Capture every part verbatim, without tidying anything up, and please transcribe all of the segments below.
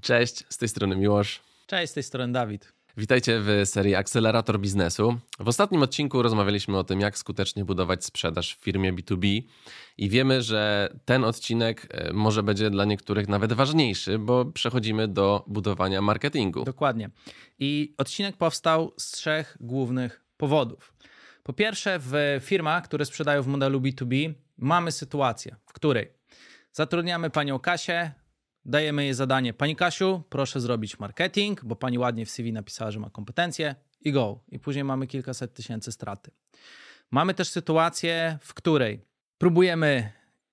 Cześć, z tej strony Miłosz. Cześć, z tej strony Dawid. Witajcie w serii Akcelerator Biznesu. W ostatnim odcinku rozmawialiśmy o tym, jak skutecznie budować sprzedaż w firmie B dwa B i wiemy, że ten odcinek może będzie dla niektórych nawet ważniejszy, bo przechodzimy do budowania marketingu. Dokładnie. I odcinek powstał z trzech głównych powodów. Po pierwsze, w firmach, które sprzedają w modelu B dwa B, mamy sytuację, w której zatrudniamy panią Kasię, dajemy jej zadanie: pani Kasiu, proszę zrobić marketing, bo pani ładnie w C V napisała, że ma kompetencje, i go. I później mamy kilkaset tysięcy straty. Mamy też sytuację, w której próbujemy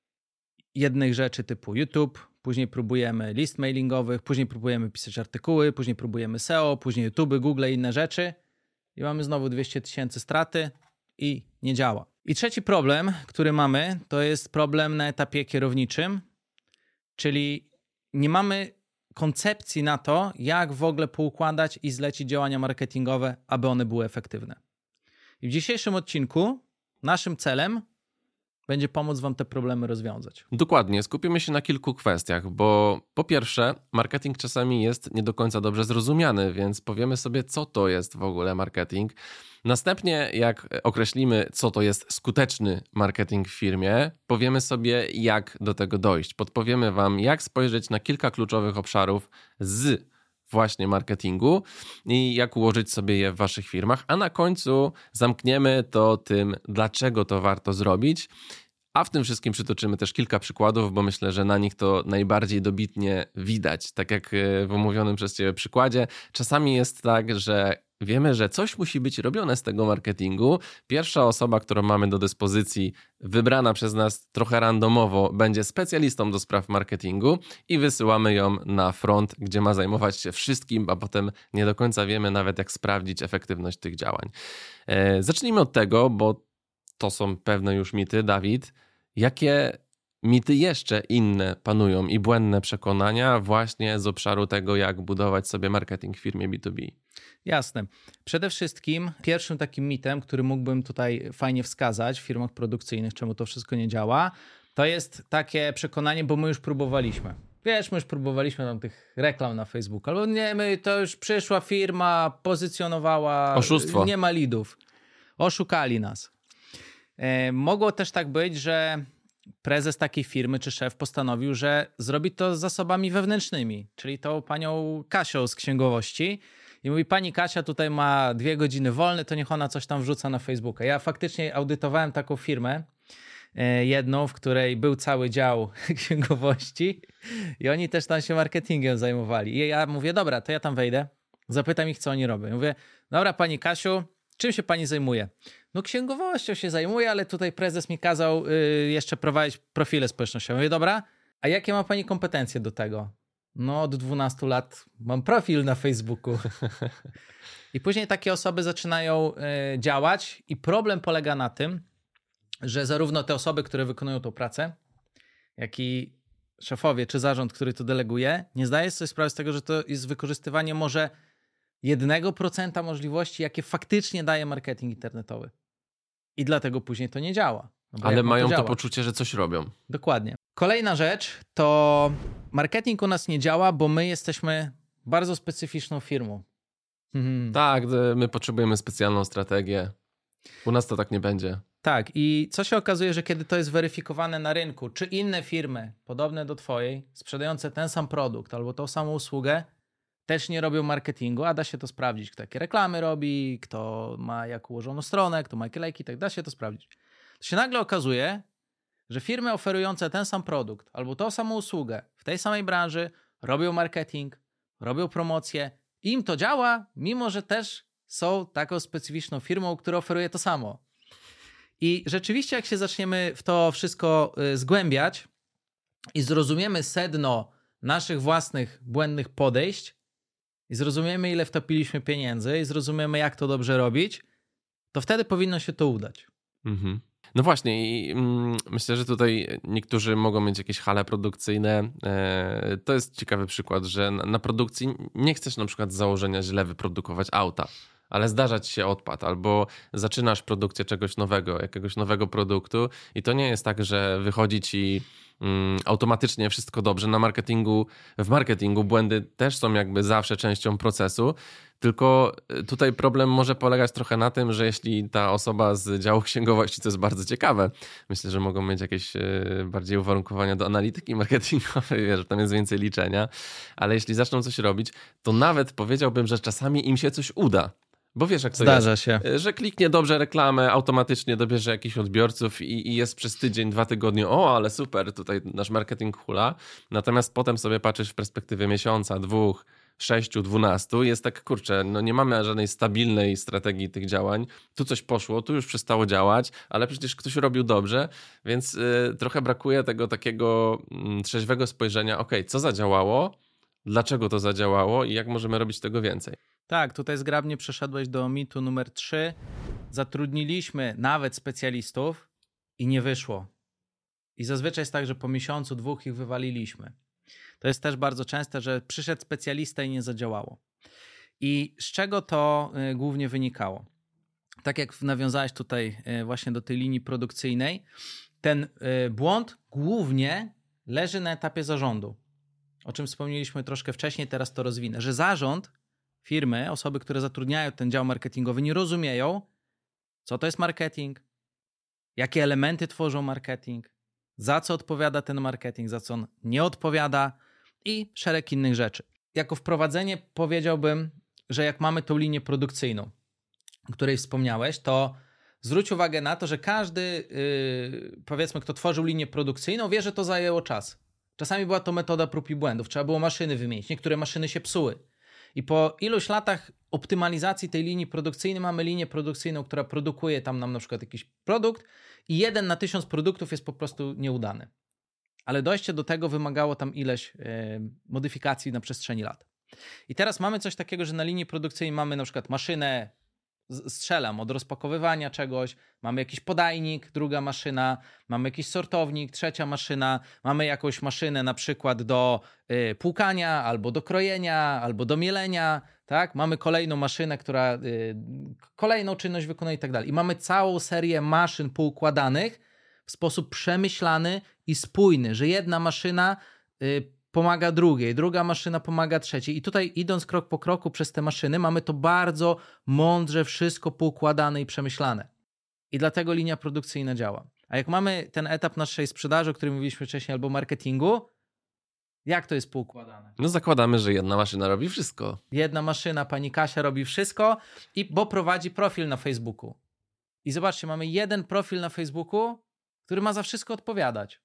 jednych rzeczy typu YouTube, później próbujemy list mailingowych, później próbujemy pisać artykuły, później próbujemy S E O, później YouTube, Google i inne rzeczy i mamy znowu dwieście tysięcy straty i nie działa. I trzeci problem, który mamy, to jest problem na etapie kierowniczym, czyli nie mamy koncepcji na to, jak w ogóle poukładać i zlecić działania marketingowe, aby one były efektywne. I w dzisiejszym odcinku naszym celem będzie pomóc wam te problemy rozwiązać. Dokładnie, skupimy się na kilku kwestiach, bo po pierwsze, marketing czasami jest nie do końca dobrze zrozumiany, więc powiemy sobie, co to jest w ogóle marketing. Następnie, jak określimy, co to jest skuteczny marketing w firmie, powiemy sobie, jak do tego dojść. Podpowiemy wam, jak spojrzeć na kilka kluczowych obszarów z właśnie marketingu i jak ułożyć sobie je w waszych firmach, a na końcu zamkniemy to tym, dlaczego to warto zrobić. A w tym wszystkim przytoczymy też kilka przykładów, bo myślę, że na nich to najbardziej dobitnie widać. Tak jak w omówionym przez ciebie przykładzie, czasami jest tak, że wiemy, że coś musi być robione z tego marketingu. Pierwsza osoba, którą mamy do dyspozycji, wybrana przez nas trochę randomowo, będzie specjalistą do spraw marketingu i wysyłamy ją na front, gdzie ma zajmować się wszystkim, a potem nie do końca wiemy nawet, jak sprawdzić efektywność tych działań. Zacznijmy od tego, bo to są pewne już mity. Dawid, jakie mity jeszcze inne panują i błędne przekonania właśnie z obszaru tego, jak budować sobie marketing w firmie B dwa B? Jasne. Przede wszystkim pierwszym takim mitem, który mógłbym tutaj fajnie wskazać w firmach produkcyjnych, czemu to wszystko nie działa, to jest takie przekonanie, bo my już próbowaliśmy. Wiesz, my już próbowaliśmy tam tych reklam na Facebooku, albo nie, my to już przyszła firma, pozycjonowała, oszustwo, nie ma lidów. Oszukali nas. E, mogło też tak być, że prezes takiej firmy czy szef postanowił, że zrobi to z zasobami wewnętrznymi, czyli tą panią Kasią z księgowości i mówi: pani Kasia tutaj ma dwie godziny wolne, to niech ona coś tam wrzuca na Facebooka. Ja faktycznie audytowałem taką firmę, jedną, w której był cały dział księgowości i oni też tam się marketingiem zajmowali. I ja mówię: dobra, to ja tam wejdę, zapytam ich, co oni robią. Ja mówię: dobra, pani Kasiu, czym się pani zajmuje? No księgowością się zajmuje, ale tutaj prezes mi kazał y, jeszcze prowadzić profile społecznościowe. Mówię: dobra, a jakie ma pani kompetencje do tego? No od dwunastu lat mam profil na Facebooku. I później takie osoby zaczynają y, działać i problem polega na tym, że zarówno te osoby, które wykonują tą pracę, jak i szefowie czy zarząd, który to deleguje, nie zdaje sobie sprawy z tego, że to jest wykorzystywanie może jednego procenta możliwości, jakie faktycznie daje marketing internetowy. I dlatego później to nie działa. No ale mają to, to poczucie, że coś robią. Dokładnie. Kolejna rzecz to marketing u nas nie działa, bo my jesteśmy bardzo specyficzną firmą. Mhm. Tak, my potrzebujemy specjalną strategię. U nas to tak nie będzie. Tak, i co się okazuje, że kiedy to jest weryfikowane na rynku, czy inne firmy podobne do twojej, sprzedające ten sam produkt albo tą samą usługę, też nie robią marketingu, a da się to sprawdzić, kto jakie reklamy robi, kto ma jak ułożoną stronę, kto ma jakie lajki, tak da się to sprawdzić. To się nagle okazuje, że firmy oferujące ten sam produkt albo tą samą usługę w tej samej branży robią marketing, robią promocję i im to działa, mimo że też są taką specyficzną firmą, która oferuje to samo. I rzeczywiście, jak się zaczniemy w to wszystko zgłębiać i zrozumiemy sedno naszych własnych błędnych podejść i zrozumiemy, ile wtopiliśmy pieniędzy i zrozumiemy, jak to dobrze robić, to wtedy powinno się to udać. Mhm. No właśnie i mm, myślę, że tutaj niektórzy mogą mieć jakieś hale produkcyjne. E, to jest ciekawy przykład, że na, na produkcji nie chcesz na przykład z założenia źle wyprodukować auta, ale zdarza ci się odpad, albo zaczynasz produkcję czegoś nowego, jakiegoś nowego produktu i to nie jest tak, że wychodzi ci mm, automatycznie wszystko dobrze. Na marketingu, w marketingu błędy też są jakby zawsze częścią procesu, tylko tutaj problem może polegać trochę na tym, że jeśli ta osoba z działu księgowości, to jest bardzo ciekawe, myślę, że mogą mieć jakieś bardziej uwarunkowania do analityki marketingowej, wiesz, że tam jest więcej liczenia, ale jeśli zaczną coś robić, to nawet powiedziałbym, że czasami im się coś uda. Bo wiesz, jak to Zdarza jest, się. że kliknie dobrze reklamę, automatycznie dobierze jakichś odbiorców i, i jest przez tydzień, dwa tygodnie, o, ale super, tutaj nasz marketing hula. Natomiast potem sobie patrzysz w perspektywie miesiąca, dwóch, sześciu, dwunastu, jest tak, kurczę, no nie mamy żadnej stabilnej strategii tych działań. Tu coś poszło, tu już przestało działać, ale przecież ktoś robił dobrze, więc y, trochę brakuje tego takiego y, trzeźwego spojrzenia, ok, co zadziałało, dlaczego to zadziałało i jak możemy robić tego więcej. Tak, tutaj zgrabnie przeszedłeś do mitu numer trzy. Zatrudniliśmy nawet specjalistów i nie wyszło. I zazwyczaj jest tak, że po miesiącu, dwóch ich wywaliliśmy. To jest też bardzo częste, że przyszedł specjalista i nie zadziałało. I z czego to y, głównie wynikało? Tak jak nawiązałeś tutaj y, właśnie do tej linii produkcyjnej, ten y, błąd głównie leży na etapie zarządu. O czym wspomnieliśmy troszkę wcześniej, teraz to rozwinę, że zarząd firmy, osoby, które zatrudniają ten dział marketingowy, nie rozumieją, co to jest marketing, jakie elementy tworzą marketing, za co odpowiada ten marketing, za co on nie odpowiada i szereg innych rzeczy. Jako wprowadzenie powiedziałbym, że jak mamy tą linię produkcyjną, o której wspomniałeś, to zwróć uwagę na to, że każdy, yy, powiedzmy, kto tworzył linię produkcyjną, wie, że to zajęło czas. Czasami była to metoda prób i błędów, trzeba było maszyny wymienić, niektóre maszyny się psuły. I po iluś latach optymalizacji tej linii produkcyjnej mamy linię produkcyjną, która produkuje tam nam na przykład jakiś produkt i jeden na tysiąc produktów jest po prostu nieudany. Ale dojście do tego wymagało tam ileś yy, modyfikacji na przestrzeni lat. I teraz mamy coś takiego, że na linii produkcyjnej mamy na przykład maszynę, strzelam, od rozpakowywania czegoś, mamy jakiś podajnik, druga maszyna, mamy jakiś sortownik, trzecia maszyna, mamy jakąś maszynę na przykład do y, płukania, albo do krojenia, albo do mielenia, tak? Mamy kolejną maszynę, która y, kolejną czynność wykonuje i tak dalej. I mamy całą serię maszyn poukładanych w sposób przemyślany i spójny, że jedna maszyna y, pomaga drugiej, druga maszyna pomaga trzeciej. I tutaj idąc krok po kroku przez te maszyny mamy to bardzo mądrze wszystko poukładane i przemyślane. I dlatego linia produkcyjna działa. A jak mamy ten etap naszej sprzedaży, o którym mówiliśmy wcześniej, albo marketingu, jak to jest poukładane? No zakładamy, że jedna maszyna robi wszystko. Jedna maszyna, pani Kasia robi wszystko, i bo prowadzi profil na Facebooku. I zobaczcie, mamy jeden profil na Facebooku, który ma za wszystko odpowiadać.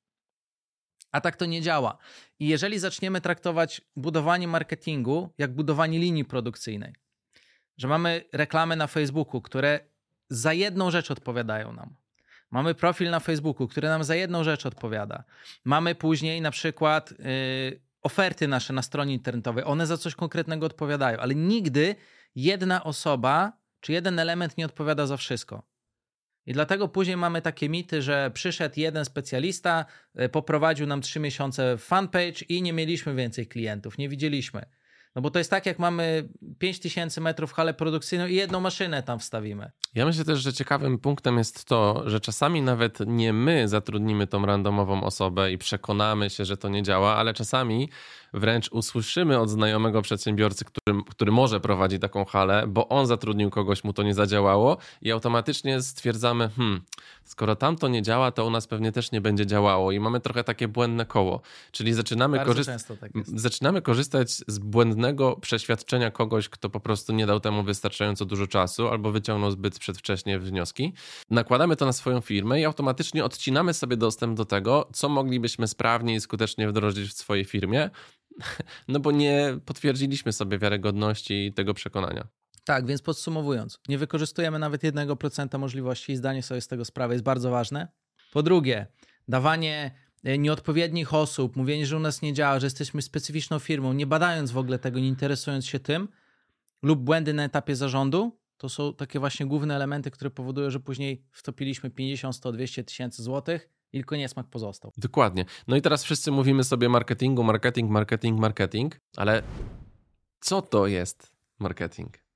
A tak to nie działa. I jeżeli zaczniemy traktować budowanie marketingu jak budowanie linii produkcyjnej, że mamy reklamy na Facebooku, które za jedną rzecz odpowiadają nam. Mamy profil na Facebooku, który nam za jedną rzecz odpowiada. Mamy później na przykład yy, oferty nasze na stronie internetowej. One za coś konkretnego odpowiadają, ale nigdy jedna osoba czy jeden element nie odpowiada za wszystko. I dlatego później mamy takie mity, że przyszedł jeden specjalista, poprowadził nam trzy miesiące fanpage i nie mieliśmy więcej klientów, nie widzieliśmy. No bo to jest tak, jak mamy pięć tysięcy metrów halę produkcyjną i jedną maszynę tam wstawimy. Ja myślę też, że ciekawym punktem jest to, że czasami nawet nie my zatrudnimy tą randomową osobę i przekonamy się, że to nie działa, ale czasami wręcz usłyszymy od znajomego przedsiębiorcy, który, który może prowadzi taką halę, bo on zatrudnił kogoś, mu to nie zadziałało i automatycznie stwierdzamy, hmm, skoro tam to nie działa, to u nas pewnie też nie będzie działało i mamy trochę takie błędne koło. Czyli zaczynamy, korzyst- tak zaczynamy korzystać z błędnego przeświadczenia kogoś, kto po prostu nie dał temu wystarczająco dużo czasu albo wyciągnął zbyt przedwcześnie wnioski. Nakładamy to na swoją firmę i automatycznie odcinamy sobie dostęp do tego, co moglibyśmy sprawnie i skutecznie wdrożyć w swojej firmie, no bo nie potwierdziliśmy sobie wiarygodności tego przekonania. Tak, więc podsumowując, nie wykorzystujemy nawet jednego procenta możliwości i zdanie sobie z tego sprawy jest bardzo ważne. Po drugie, dawanie nieodpowiednich osób, mówienie, że u nas nie działa, że jesteśmy specyficzną firmą, nie badając w ogóle tego, nie interesując się tym, lub błędy na etapie zarządu, to są takie właśnie główne elementy, które powodują, że później wtopiliśmy pięćdziesiąt, sto, dwieście tysięcy złotych i tylko niesmak pozostał. Dokładnie. No i teraz wszyscy mówimy sobie marketingu, marketing, marketing, marketing, ale co to jest marketing?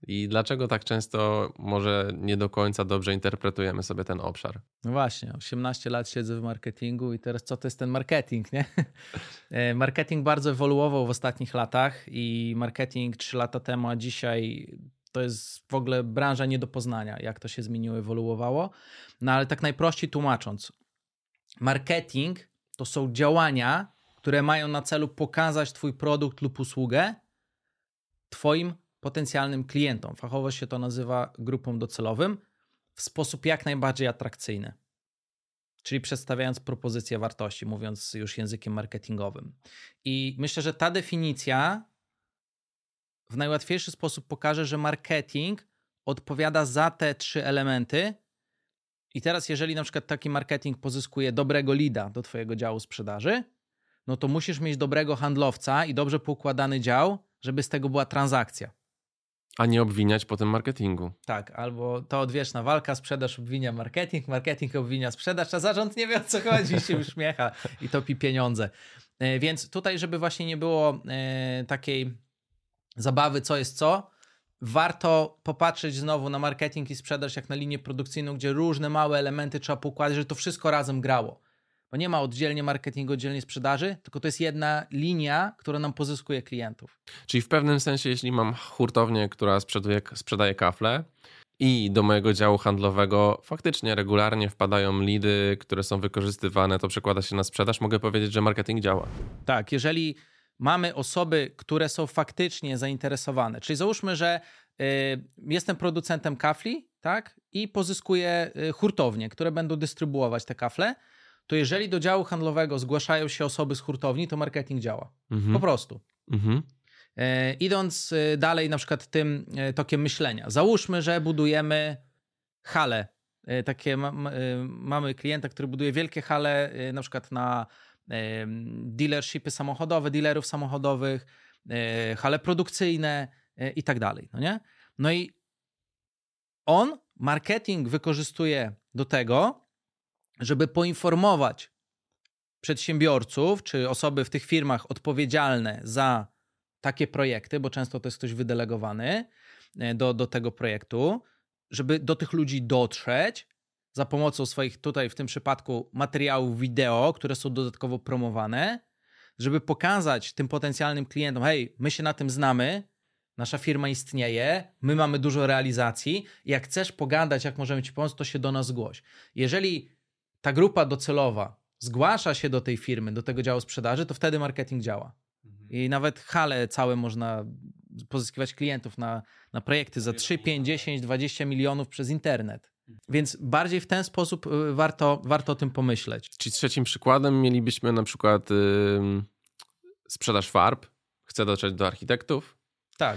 I dlaczego tak często może nie do końca dobrze interpretujemy sobie ten obszar? No właśnie, osiemnaście lat siedzę w marketingu i teraz co to jest ten marketing, nie? Marketing bardzo ewoluował w ostatnich latach i marketing trzy lata temu, a dzisiaj to jest w ogóle branża nie do poznania, jak to się zmieniło, ewoluowało. No ale tak najprościej tłumacząc, marketing to są działania, które mają na celu pokazać twój produkt lub usługę twoim potencjalnym klientom. Fachowo się to nazywa grupą docelowym w sposób jak najbardziej atrakcyjny. Czyli przedstawiając propozycję wartości, mówiąc już językiem marketingowym. I myślę, że ta definicja w najłatwiejszy sposób pokaże, że marketing odpowiada za te trzy elementy. I teraz jeżeli na przykład taki marketing pozyskuje dobrego leada do twojego działu sprzedaży, no to musisz mieć dobrego handlowca i dobrze poukładany dział, żeby z tego była transakcja. A nie obwiniać po tym marketingu. Tak, albo to odwieczna walka, sprzedaż obwinia marketing, marketing obwinia sprzedaż, a zarząd nie wie, o co chodzi, się uśmiecha i topi pieniądze. Więc tutaj, żeby właśnie nie było takiej zabawy, co jest co, warto popatrzeć znowu na marketing i sprzedaż jak na linię produkcyjną, gdzie różne małe elementy trzeba poukładać, żeby to wszystko razem grało. Bo nie ma oddzielnie marketingu, oddzielnie sprzedaży, tylko to jest jedna linia, która nam pozyskuje klientów. Czyli w pewnym sensie, jeśli mam hurtownię, która sprzeduje, sprzedaje kafle i do mojego działu handlowego faktycznie regularnie wpadają lidy, które są wykorzystywane, to przekłada się na sprzedaż, mogę powiedzieć, że marketing działa. Tak, jeżeli mamy osoby, które są faktycznie zainteresowane, czyli załóżmy, że y, jestem producentem kafli, tak, i pozyskuję y, hurtownie, które będą dystrybuować te kafle, to jeżeli do działu handlowego zgłaszają się osoby z hurtowni, to marketing działa. Mhm. Po prostu. Mhm. E, idąc dalej na przykład tym tokiem myślenia. Załóżmy, że budujemy hale. E, takie ma, ma, mamy klienta, który buduje wielkie hale e, na przykład na e, dealershipy samochodowe, dealerów samochodowych, e, hale produkcyjne e, i tak dalej. No nie? No i on marketing wykorzystuje do tego, żeby poinformować przedsiębiorców czy osoby w tych firmach odpowiedzialne za takie projekty, bo często to jest ktoś wydelegowany do, do tego projektu, żeby do tych ludzi dotrzeć za pomocą swoich tutaj w tym przypadku materiałów wideo, które są dodatkowo promowane, żeby pokazać tym potencjalnym klientom, hej, my się na tym znamy, nasza firma istnieje, my mamy dużo realizacji, jak chcesz pogadać, jak możemy ci pomóc, to się do nas zgłoś. Jeżeli ta grupa docelowa zgłasza się do tej firmy, do tego działu sprzedaży, to wtedy marketing działa. Mhm. I nawet hale całe można pozyskiwać klientów na, na projekty za trzy, pięć, dziesięć, dwadzieścia milionów przez internet. Więc bardziej w ten sposób warto, warto o tym pomyśleć. Czyli trzecim przykładem mielibyśmy na przykład yy, sprzedaż farb. Chcę dotrzeć do architektów. Tak.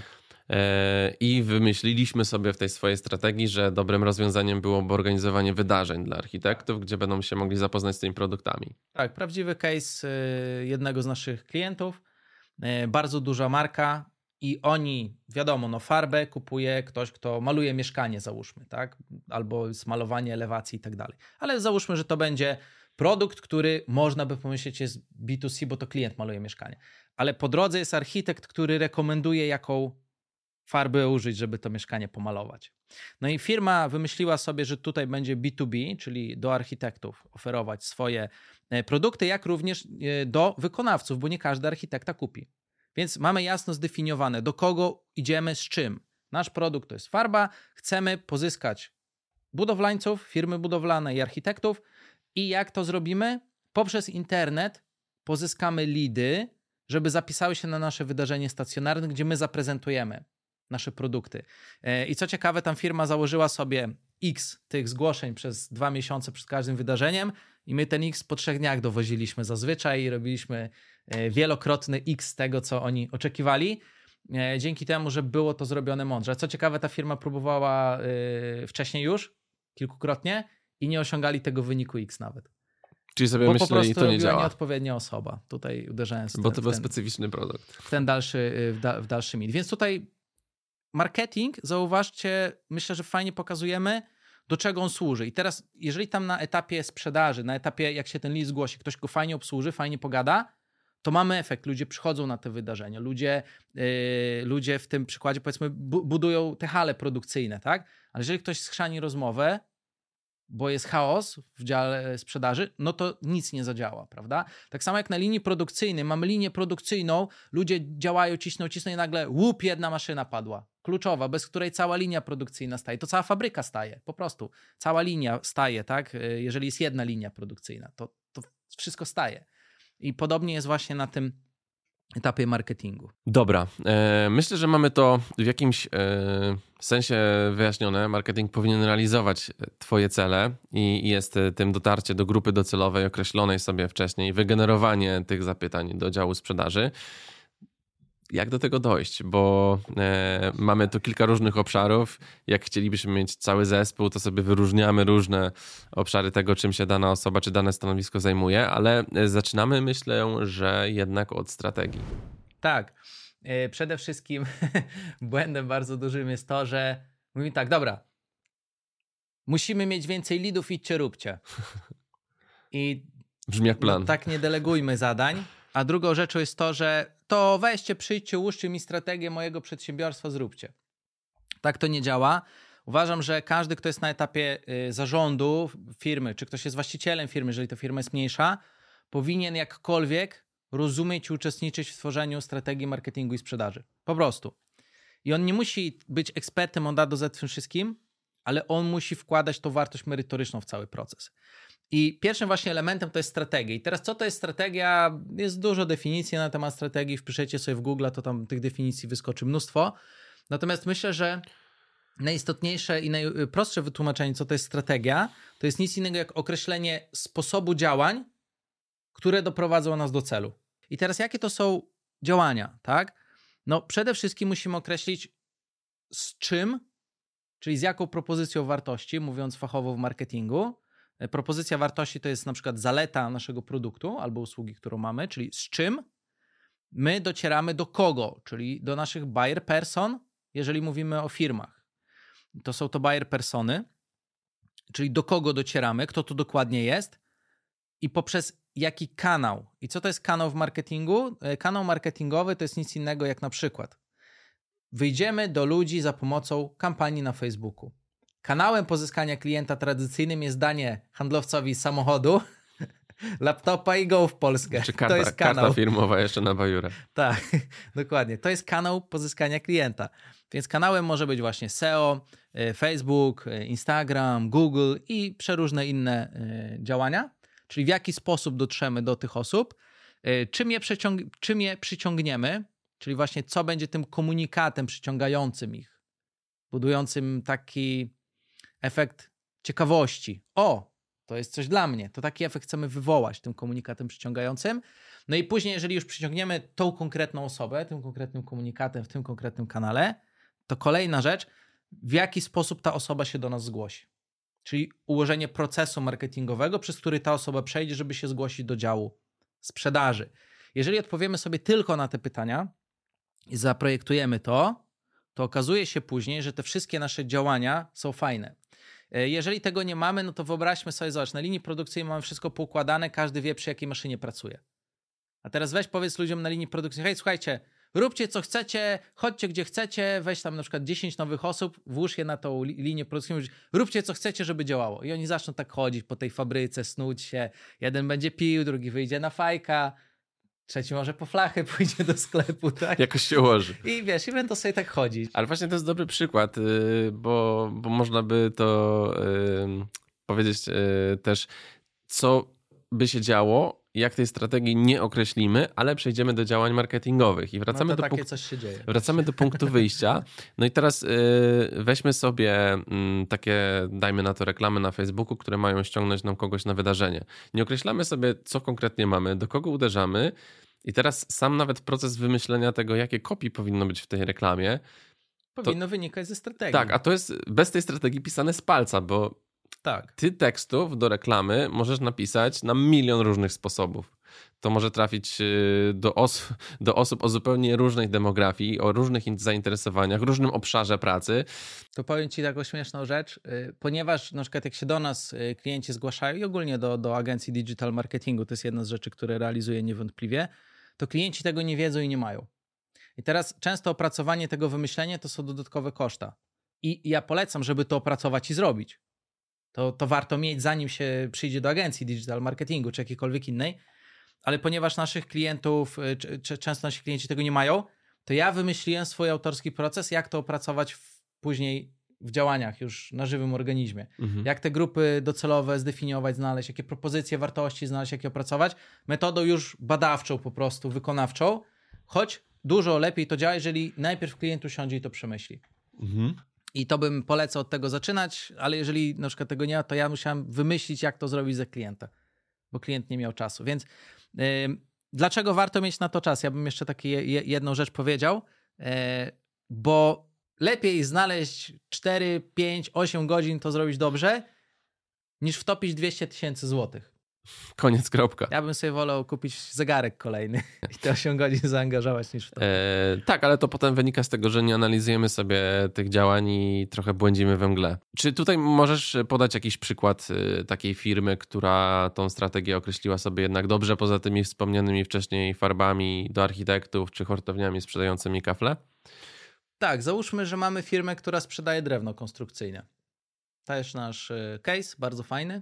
I wymyśliliśmy sobie w tej swojej strategii, że dobrym rozwiązaniem byłoby organizowanie wydarzeń dla architektów, gdzie będą się mogli zapoznać z tymi produktami. Tak, prawdziwy case jednego z naszych klientów, bardzo duża marka i oni, wiadomo, no farbę kupuje ktoś, kto maluje mieszkanie, załóżmy, tak, albo smalowanie elewacji i tak dalej. Ale załóżmy, że to będzie produkt, który można by pomyśleć jest B dwa C, bo to klient maluje mieszkanie. Ale po drodze jest architekt, który rekomenduje, jaką farbę użyć, żeby to mieszkanie pomalować. No i firma wymyśliła sobie, że tutaj będzie B dwa B, czyli do architektów oferować swoje produkty, jak również do wykonawców, bo nie każdy architekta kupi. Więc mamy jasno zdefiniowane, do kogo idziemy z czym. Nasz produkt to jest farba, chcemy pozyskać budowlańców, firmy budowlane i architektów i jak to zrobimy? Poprzez internet pozyskamy leady, żeby zapisały się na nasze wydarzenie stacjonarne, gdzie my zaprezentujemy nasze produkty. I co ciekawe, tam firma założyła sobie X tych zgłoszeń przez dwa miesiące przed każdym wydarzeniem i my ten X po trzech dniach dowoziliśmy zazwyczaj i robiliśmy wielokrotny X tego, co oni oczekiwali, dzięki temu, że było to zrobione mądrze. Co ciekawe, ta firma próbowała wcześniej już, kilkukrotnie i nie osiągali tego wyniku X nawet. Czyli sobie Bo myśleli, po prostu to nie robiła działa. nieodpowiednia osoba. Tutaj uderzając w Bo ten, to był ten, specyficzny produkt. W ten dalszy, w, da, w dalszy mit. Więc tutaj marketing, zauważcie, myślę, że fajnie pokazujemy, do czego on służy. I teraz, jeżeli tam na etapie sprzedaży, na etapie jak się ten lead zgłosi, ktoś go fajnie obsłuży, fajnie pogada, to mamy efekt. Ludzie przychodzą na te wydarzenia. Ludzie, yy, ludzie w tym przykładzie, powiedzmy, bu- budują te hale produkcyjne, tak? Ale jeżeli ktoś schrzani rozmowę, bo jest chaos w dziale sprzedaży, no to nic nie zadziała, prawda? Tak samo jak na linii produkcyjnej. Mamy linię produkcyjną, ludzie działają, cisną, cisną i nagle łup, jedna maszyna padła. Kluczowa, bez której cała linia produkcyjna staje. To cała fabryka staje, po prostu. Cała linia staje, tak? Jeżeli jest jedna linia produkcyjna, to, to wszystko staje. I podobnie jest właśnie na tym etapie marketingu. Dobra, e, myślę, że mamy to w jakimś e, sensie wyjaśnione. Marketing powinien realizować twoje cele i jest tym dotarcie do grupy docelowej określonej sobie wcześniej, wygenerowanie tych zapytań do działu sprzedaży. Jak do tego dojść? Bo e, mamy tu kilka różnych obszarów. Jak chcielibyśmy mieć cały zespół, to sobie wyróżniamy różne obszary tego, czym się dana osoba czy dane stanowisko zajmuje, ale zaczynamy, myślę, że jednak od strategii. Tak. E, przede wszystkim błędem bardzo dużym jest to, że mówimy tak, dobra, musimy mieć więcej leadów, idźcie, róbcie. I brzmi jak plan. No, tak nie delegujmy zadań. A drugą rzeczą jest to, że to weźcie, przyjdźcie, ułóżcie mi strategię mojego przedsiębiorstwa, zróbcie. Tak to nie działa. Uważam, że każdy, kto jest na etapie y, zarządu firmy, czy ktoś jest właścicielem firmy, jeżeli to firma jest mniejsza, powinien jakkolwiek rozumieć i uczestniczyć w tworzeniu strategii marketingu i sprzedaży. Po prostu. I on nie musi być ekspertem od A do Z w tym wszystkim, ale on musi wkładać tą wartość merytoryczną w cały proces. I pierwszym właśnie elementem to jest strategia. I teraz co to jest strategia? Jest dużo definicji na temat strategii. Wpiszecie sobie w Google, to tam tych definicji wyskoczy mnóstwo. Natomiast myślę, że najistotniejsze i najprostsze wytłumaczenie, co to jest strategia, to jest nic innego jak określenie sposobu działań, które doprowadzą nas do celu. I teraz jakie to są działania, tak? No przede wszystkim musimy określić z czym, czyli z jaką propozycją wartości, mówiąc fachowo w marketingu. Propozycja wartości to jest na przykład zaleta naszego produktu albo usługi, którą mamy, czyli z czym my docieramy do kogo, czyli do naszych buyer person, jeżeli mówimy o firmach. To są to buyer persony, czyli do kogo docieramy, kto to dokładnie jest i poprzez jaki kanał. I co to jest kanał w marketingu? Kanał marketingowy to jest nic innego jak na przykład wyjdziemy do ludzi za pomocą kampanii na Facebooku. Kanałem pozyskania klienta tradycyjnym jest danie handlowcowi samochodu, laptopa i go w Polskę. Czy karta, to jest kanał. Karta firmowa jeszcze na bajurę. Tak, dokładnie. To jest kanał pozyskania klienta. Więc kanałem może być właśnie S E O, Facebook, Instagram, Google i przeróżne inne działania. Czyli w jaki sposób dotrzemy do tych osób, czym je, przeciąg- czym je przyciągniemy, czyli właśnie co będzie tym komunikatem przyciągającym ich, budującym taki efekt ciekawości. O, to jest coś dla mnie. To taki efekt chcemy wywołać tym komunikatem przyciągającym. No i później, jeżeli już przyciągniemy tą konkretną osobę, tym konkretnym komunikatem w tym konkretnym kanale, to kolejna rzecz, w jaki sposób ta osoba się do nas zgłosi. Czyli ułożenie procesu marketingowego, przez który ta osoba przejdzie, żeby się zgłosić do działu sprzedaży. Jeżeli odpowiemy sobie tylko na te pytania i zaprojektujemy to, to okazuje się później, że te wszystkie nasze działania są fajne. Jeżeli tego nie mamy, no to wyobraźmy sobie, zobacz, na linii produkcyjnej mamy wszystko poukładane, każdy wie, przy jakiej maszynie pracuje. A teraz weź powiedz ludziom na linii produkcyjnej, hej, słuchajcie, róbcie co chcecie, chodźcie gdzie chcecie, weź tam na przykład dziesięć nowych osób, włóż je na tą linię produkcyjną, róbcie co chcecie, żeby działało. I oni zaczną tak chodzić po tej fabryce, snuć się. Jeden będzie pił, drugi wyjdzie na fajka, trzeci może po flachę pójdzie do sklepu, tak? Jakoś się ułoży. I wiesz, i będą sobie tak chodzić. Ale właśnie to jest dobry przykład, bo, bo można by to yy, powiedzieć yy, też, co by się działo, jak tej strategii nie określimy, ale przejdziemy do działań marketingowych i wracamy, no to do, takie punkt, coś się dzieje. wracamy do punktu wyjścia. No i teraz yy, weźmy sobie yy, takie, dajmy na to reklamy na Facebooku, które mają ściągnąć nam kogoś na wydarzenie. Nie określamy sobie, co konkretnie mamy, do kogo uderzamy i teraz sam nawet proces wymyślenia tego, jakie kopii powinno być w tej reklamie. Powinno to, wynikać ze strategii. Tak, a to jest bez tej strategii pisane z palca, bo tak. Ty tekstów do reklamy możesz napisać na milion różnych sposobów. To może trafić do, os- do osób o zupełnie różnej demografii, o różnych zainteresowaniach, różnym obszarze pracy. To powiem Ci taką śmieszną rzecz, ponieważ na przykład jak się do nas klienci zgłaszają i ogólnie do, do agencji digital marketingu, to jest jedna z rzeczy, które realizuję niewątpliwie, to klienci tego nie wiedzą i nie mają. I teraz często opracowanie tego wymyślenia to są dodatkowe koszta. I ja polecam, żeby to opracować i zrobić. To, to warto mieć, zanim się przyjdzie do agencji digital marketingu czy jakiejkolwiek innej, ale ponieważ naszych klientów, czy, czy często nasi klienci tego nie mają, to ja wymyśliłem swój autorski proces, jak to opracować w, później w działaniach już na żywym organizmie. Mhm. Jak te grupy docelowe zdefiniować, znaleźć, jakie propozycje wartości znaleźć, jak je opracować. Metodą już badawczą po prostu, wykonawczą, choć dużo lepiej to działa, jeżeli najpierw klient usiądzie i to przemyśli. Mhm. I to bym polecał od tego zaczynać, ale jeżeli na przykład tego nie ma, to ja musiałem wymyślić, jak to zrobić za klienta, bo klient nie miał czasu. Więc yy, dlaczego warto mieć na to czas? Ja bym jeszcze taką je, jedną rzecz powiedział, yy, bo lepiej znaleźć cztery, pięć, osiem godzin to zrobić dobrze, niż wtopić dwieście tysięcy złotych. Koniec, kropka. Ja bym sobie wolał kupić zegarek kolejny i te osiem godzin zaangażować niż w to. E, tak, ale to potem wynika z tego, że nie analizujemy sobie tych działań i trochę błędzimy we mgle. Czy tutaj możesz podać jakiś przykład takiej firmy, która tą strategię określiła sobie jednak dobrze, poza tymi wspomnianymi wcześniej farbami do architektów czy hurtowniami sprzedającymi kafle? Tak, załóżmy, że mamy firmę, która sprzedaje drewno konstrukcyjne. To jest nasz case, bardzo fajny.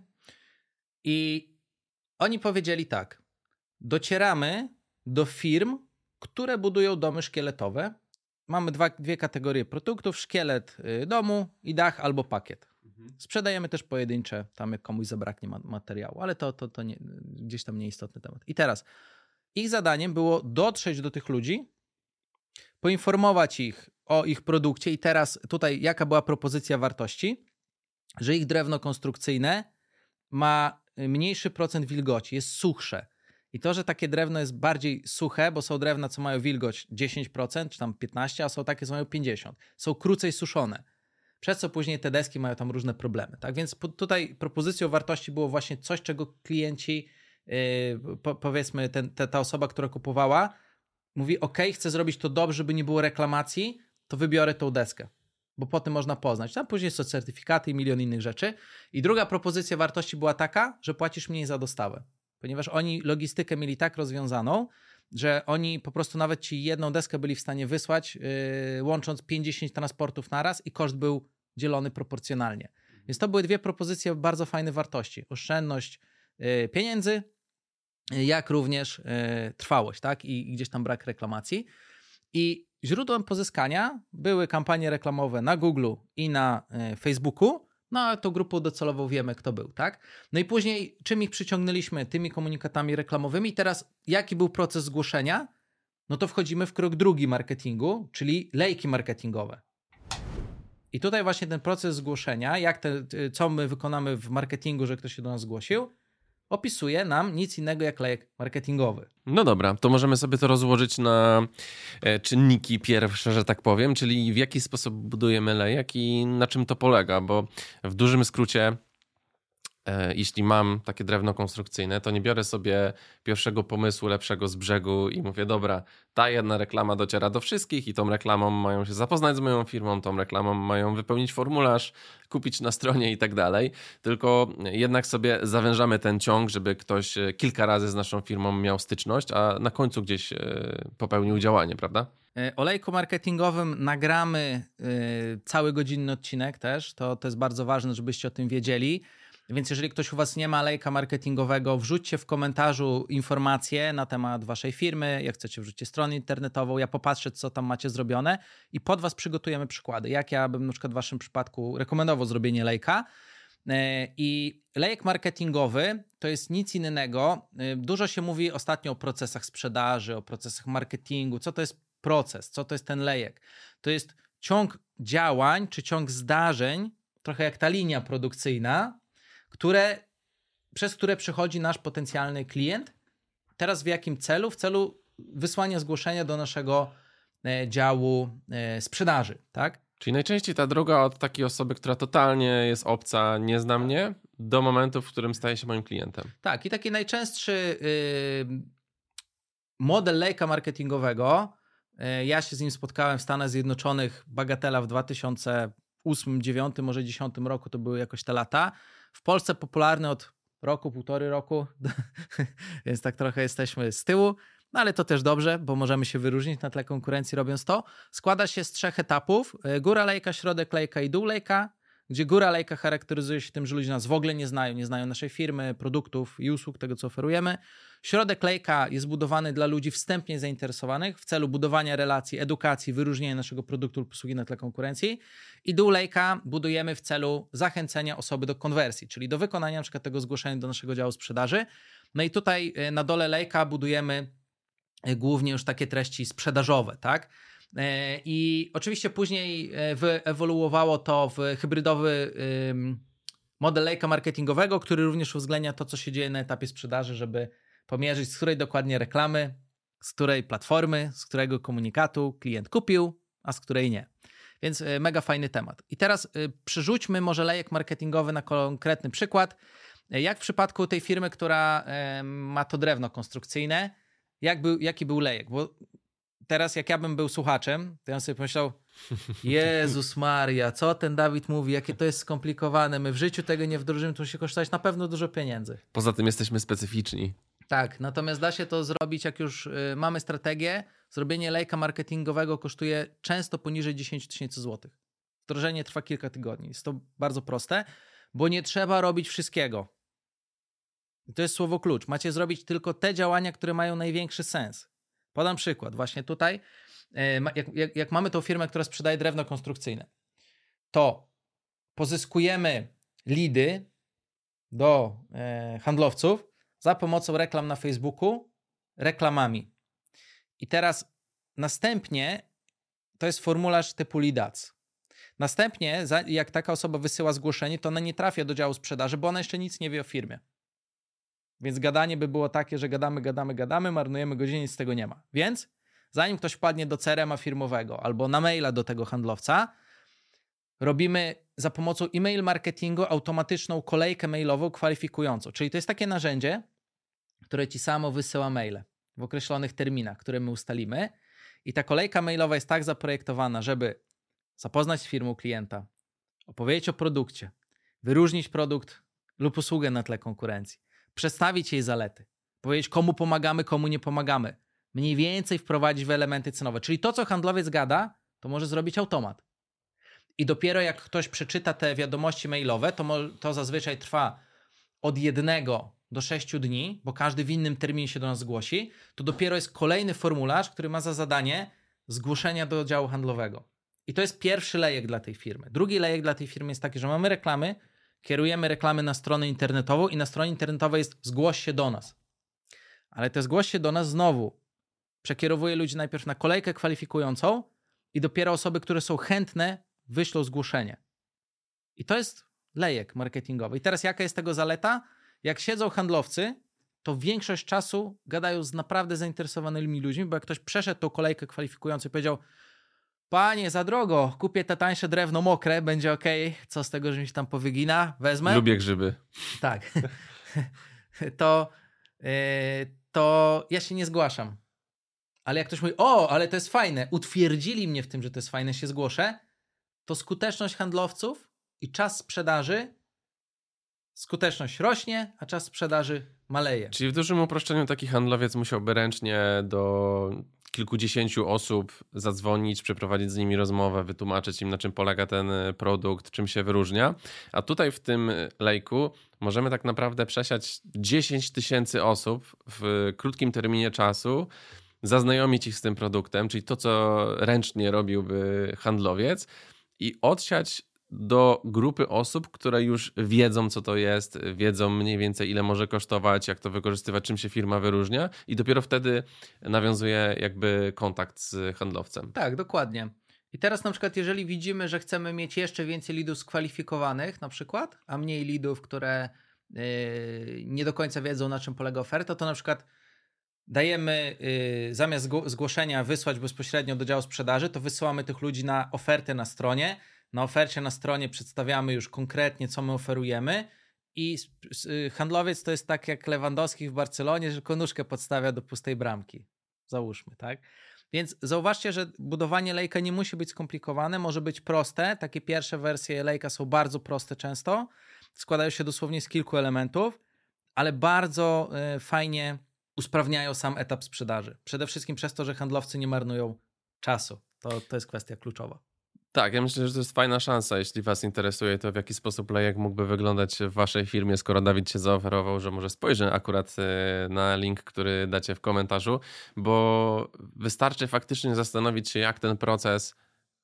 I oni powiedzieli tak, docieramy do firm, które budują domy szkieletowe. Mamy dwa, dwie kategorie produktów, szkielet domu i dach albo pakiet. Mhm. Sprzedajemy też pojedyncze, tam jak komuś zabraknie materiału, ale to, to, to nie, gdzieś tam nieistotny temat. I teraz ich zadaniem było dotrzeć do tych ludzi, poinformować ich o ich produkcie i teraz tutaj jaka była propozycja wartości, że ich drewno konstrukcyjne ma mniejszy procent wilgoci, jest suchsze. I to, że takie drewno jest bardziej suche, bo są drewna, co mają wilgoć dziesięć procent czy tam piętnaście procent, a są takie, co mają pięćdziesiąt procent. Są krócej suszone. Przez co później te deski mają tam różne problemy. Tak więc tutaj propozycją wartości było właśnie coś, czego klienci, yy, po, powiedzmy ten, te, ta osoba, która kupowała, mówi ok, chcę zrobić to dobrze, żeby nie było reklamacji, to wybiorę tą deskę. Bo po tym można poznać. Tam później są certyfikaty i milion innych rzeczy. I druga propozycja wartości była taka, że płacisz mniej za dostawę. Ponieważ oni logistykę mieli tak rozwiązaną, że oni po prostu nawet ci jedną deskę byli w stanie wysłać, yy, łącząc pięćdziesiąt transportów naraz i koszt był dzielony proporcjonalnie. Więc to były dwie propozycje bardzo fajne wartości. Oszczędność yy, pieniędzy, yy, jak również yy, trwałość, tak? I, I gdzieś tam brak reklamacji. I źródłem pozyskania były kampanie reklamowe na Google'u i na y, Facebooku, no a tą grupą docelową wiemy, kto był, tak? No i później czym ich przyciągnęliśmy? Tymi komunikatami reklamowymi. Teraz jaki był proces zgłoszenia? No to wchodzimy w krok drugi marketingu, czyli lejki marketingowe. I tutaj właśnie ten proces zgłoszenia, jak te, co my wykonamy w marketingu, że ktoś się do nas zgłosił, opisuje nam nic innego jak lejek marketingowy. No dobra, to możemy sobie to rozłożyć na czynniki pierwsze, że tak powiem, czyli w jaki sposób budujemy lejek i na czym to polega, bo w dużym skrócie jeśli mam takie drewno konstrukcyjne, to nie biorę sobie pierwszego pomysłu lepszego z brzegu i mówię, dobra, ta jedna reklama dociera do wszystkich i tą reklamą mają się zapoznać z moją firmą, tą reklamą mają wypełnić formularz, kupić na stronie i tak dalej, tylko jednak sobie zawężamy ten ciąg, żeby ktoś kilka razy z naszą firmą miał styczność, a na końcu gdzieś popełnił działanie, prawda? O lejku marketingowym nagramy cały godzinny odcinek też, to, to jest bardzo ważne, żebyście o tym wiedzieli. Więc jeżeli ktoś u was nie ma lejka marketingowego, wrzućcie w komentarzu informacje na temat waszej firmy, jak chcecie wrzućcie stronę internetową, ja popatrzę, co tam macie zrobione i pod was przygotujemy przykłady. Jak ja bym na przykład w waszym przypadku rekomendował zrobienie lejka. I lejek marketingowy to jest nic innego. Dużo się mówi ostatnio o procesach sprzedaży, o procesach marketingu. Co to jest proces? Co to jest ten lejek? To jest ciąg działań czy ciąg zdarzeń, trochę jak ta linia produkcyjna, które, przez które przechodzi nasz potencjalny klient. Teraz w jakim celu? W celu wysłania zgłoszenia do naszego e, działu e, sprzedaży, tak? Czyli najczęściej ta droga od takiej osoby, która totalnie jest obca, nie zna mnie, do momentu, w którym staje się moim klientem. Tak, i taki najczęstszy y, model lejka marketingowego, y, ja się z nim spotkałem w Stanach Zjednoczonych, bagatela w dwa tysiące ósmym, dziewiątym, może dziesiątym roku, to były jakoś te lata. W Polsce popularny od roku, półtory roku, więc tak trochę jesteśmy z tyłu. no ale to też dobrze, bo możemy się wyróżnić na tle konkurencji robiąc to. Składa się z trzech etapów. Góra lejka, środek lejka i dół lejka, gdzie góra lejka charakteryzuje się tym, że ludzie nas w ogóle nie znają, nie znają naszej firmy, produktów i usług, tego co oferujemy. Środek lejka jest budowany dla ludzi wstępnie zainteresowanych w celu budowania relacji, edukacji, wyróżnienia naszego produktu lub usługi na tle konkurencji. I dół lejka budujemy w celu zachęcenia osoby do konwersji, czyli do wykonania na przykład tego zgłoszenia do naszego działu sprzedaży. No i tutaj na dole lejka budujemy głównie już takie treści sprzedażowe, tak? I oczywiście później wyewoluowało to w hybrydowy model lejka marketingowego, który również uwzględnia to, co się dzieje na etapie sprzedaży, żeby pomierzyć, z której dokładnie reklamy, z której platformy, z którego komunikatu klient kupił, a z której nie. Więc mega fajny temat. I teraz przerzućmy może lejek marketingowy na konkretny przykład. Jak w przypadku tej firmy, która ma to drewno konstrukcyjne, jak był, jaki był lejek? Bo teraz jak ja bym był słuchaczem, to ja bym sobie pomyślał, Jezus Maria, co ten Dawid mówi, jakie to jest skomplikowane, my w życiu tego nie wdrożymy, to musi kosztować na pewno dużo pieniędzy. Poza tym jesteśmy specyficzni. Tak, natomiast da się to zrobić, jak już y, mamy strategię. Zrobienie lejka marketingowego kosztuje często poniżej dziesięć tysięcy złotych. Wdrożenie trwa kilka tygodni. Jest to bardzo proste, bo nie trzeba robić wszystkiego. I to jest słowo klucz. Macie zrobić tylko te działania, które mają największy sens. Podam przykład. Właśnie tutaj, jak, jak, jak mamy tą firmę, która sprzedaje drewno konstrukcyjne, to pozyskujemy lidy do e, handlowców za pomocą reklam na Facebooku, reklamami. I teraz następnie to jest formularz typu lead ads. Następnie, jak taka osoba wysyła zgłoszenie, to ona nie trafia do działu sprzedaży, bo ona jeszcze nic nie wie o firmie. Więc gadanie by było takie, że gadamy, gadamy, gadamy, marnujemy godzinę, nic z tego nie ma. Więc zanim ktoś wpadnie do C R M-a firmowego albo na maila do tego handlowca, robimy za pomocą e-mail marketingu automatyczną kolejkę mailową kwalifikującą. Czyli to jest takie narzędzie, które ci samo wysyła maile w określonych terminach, które my ustalimy. I ta kolejka mailowa jest tak zaprojektowana, żeby zapoznać z firmą klienta, opowiedzieć o produkcie, wyróżnić produkt lub usługę na tle konkurencji, przedstawić jej zalety, powiedzieć komu pomagamy, komu nie pomagamy, mniej więcej wprowadzić w elementy cenowe. Czyli to, co handlowiec gada, to może zrobić automat. I dopiero jak ktoś przeczyta te wiadomości mailowe, to, mo- to zazwyczaj trwa od jednego do sześciu dni, bo każdy w innym terminie się do nas zgłosi, to dopiero jest kolejny formularz, który ma za zadanie zgłoszenia do działu handlowego. I to jest pierwszy lejek dla tej firmy. Drugi lejek dla tej firmy jest taki, że mamy reklamy, kierujemy reklamy na stronę internetową i na stronie internetowej jest zgłoś się do nas. Ale te zgłoś się do nas znowu przekierowuje ludzi najpierw na kolejkę kwalifikującą i dopiero osoby, które są chętne, wyślą zgłoszenie. I to jest lejek marketingowy. I teraz jaka jest tego zaleta? Jak siedzą handlowcy, to większość czasu gadają z naprawdę zainteresowanymi ludźmi, bo jak ktoś przeszedł tą kolejkę kwalifikującą i powiedział: panie, za drogo, kupię te tańsze drewno mokre, będzie okej, okay. Co z tego, że mi się tam powygina, wezmę. Lubię grzyby. Tak. to, yy, to ja się nie zgłaszam. Ale jak ktoś mówi: o, ale to jest fajne, utwierdzili mnie w tym, że to jest fajne, się zgłoszę, to skuteczność handlowców i czas sprzedaży, skuteczność rośnie, a czas sprzedaży maleje. Czyli w dużym uproszczeniu taki handlowiec musiałby ręcznie do kilkudziesięciu osób zadzwonić, przeprowadzić z nimi rozmowę, wytłumaczyć im, na czym polega ten produkt, czym się wyróżnia. A tutaj w tym lejku możemy tak naprawdę przesiać dziesięć tysięcy osób w krótkim terminie czasu, zaznajomić ich z tym produktem, czyli to, co ręcznie robiłby handlowiec, i odsiać do grupy osób, które już wiedzą, co to jest, wiedzą mniej więcej, ile może kosztować, jak to wykorzystywać, czym się firma wyróżnia, i dopiero wtedy nawiązuje jakby kontakt z handlowcem. Tak, dokładnie. I teraz na przykład, jeżeli widzimy, że chcemy mieć jeszcze więcej lidów skwalifikowanych na przykład, a mniej lidów, które yy, nie do końca wiedzą, na czym polega oferta, to na przykład dajemy, yy, zamiast zgłoszenia wysłać bezpośrednio do działu sprzedaży, to wysyłamy tych ludzi na ofertę na stronie. Na ofercie na stronie przedstawiamy już konkretnie, co my oferujemy, i handlowiec to jest tak jak Lewandowski w Barcelonie, że tylko nóżkę podstawia do pustej bramki. Załóżmy, tak? Więc zauważcie, że budowanie lejka nie musi być skomplikowane, może być proste. Takie pierwsze wersje lejka są bardzo proste często, składają się dosłownie z kilku elementów, ale bardzo y, fajnie usprawniają sam etap sprzedaży. Przede wszystkim przez to, że handlowcy nie marnują czasu. To, to jest kwestia kluczowa. Tak, ja myślę, że to jest fajna szansa, jeśli was interesuje to, w jaki sposób Lejek mógłby wyglądać w waszej firmie, skoro Dawid się zaoferował, że może spojrzy akurat na link, który dacie w komentarzu, bo wystarczy faktycznie zastanowić się, jak ten proces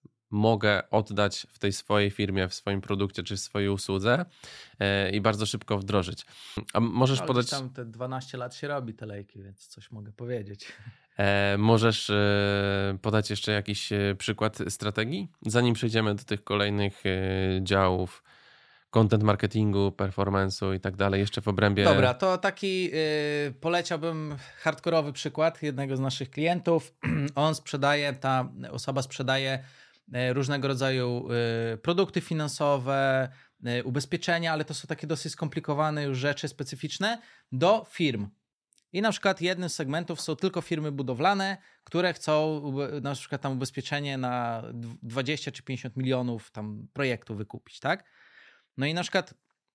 mogę oddać w tej swojej firmie, w swoim produkcie czy w swojej usłudze i bardzo szybko wdrożyć. A możesz Ale podać... tam te dwanaście lat się robi te lejki, więc coś mogę powiedzieć. E, możesz e, podać jeszcze jakiś e, przykład strategii, zanim przejdziemy do tych kolejnych e, działów content marketingu, performance'u i tak dalej, jeszcze w obrębie... Dobra, to taki yy, poleciałbym hardkorowy przykład jednego z naszych klientów. On sprzedaje, ta osoba sprzedaje różnego rodzaju yy, produkty finansowe, yy, ubezpieczenia, ale to są takie dosyć skomplikowane już rzeczy specyficzne do firm. I na przykład jednym z segmentów są tylko firmy budowlane, które chcą na przykład tam ubezpieczenie na dwadzieścia czy pięćdziesiąt milionów tam projektu wykupić, tak? No i na przykład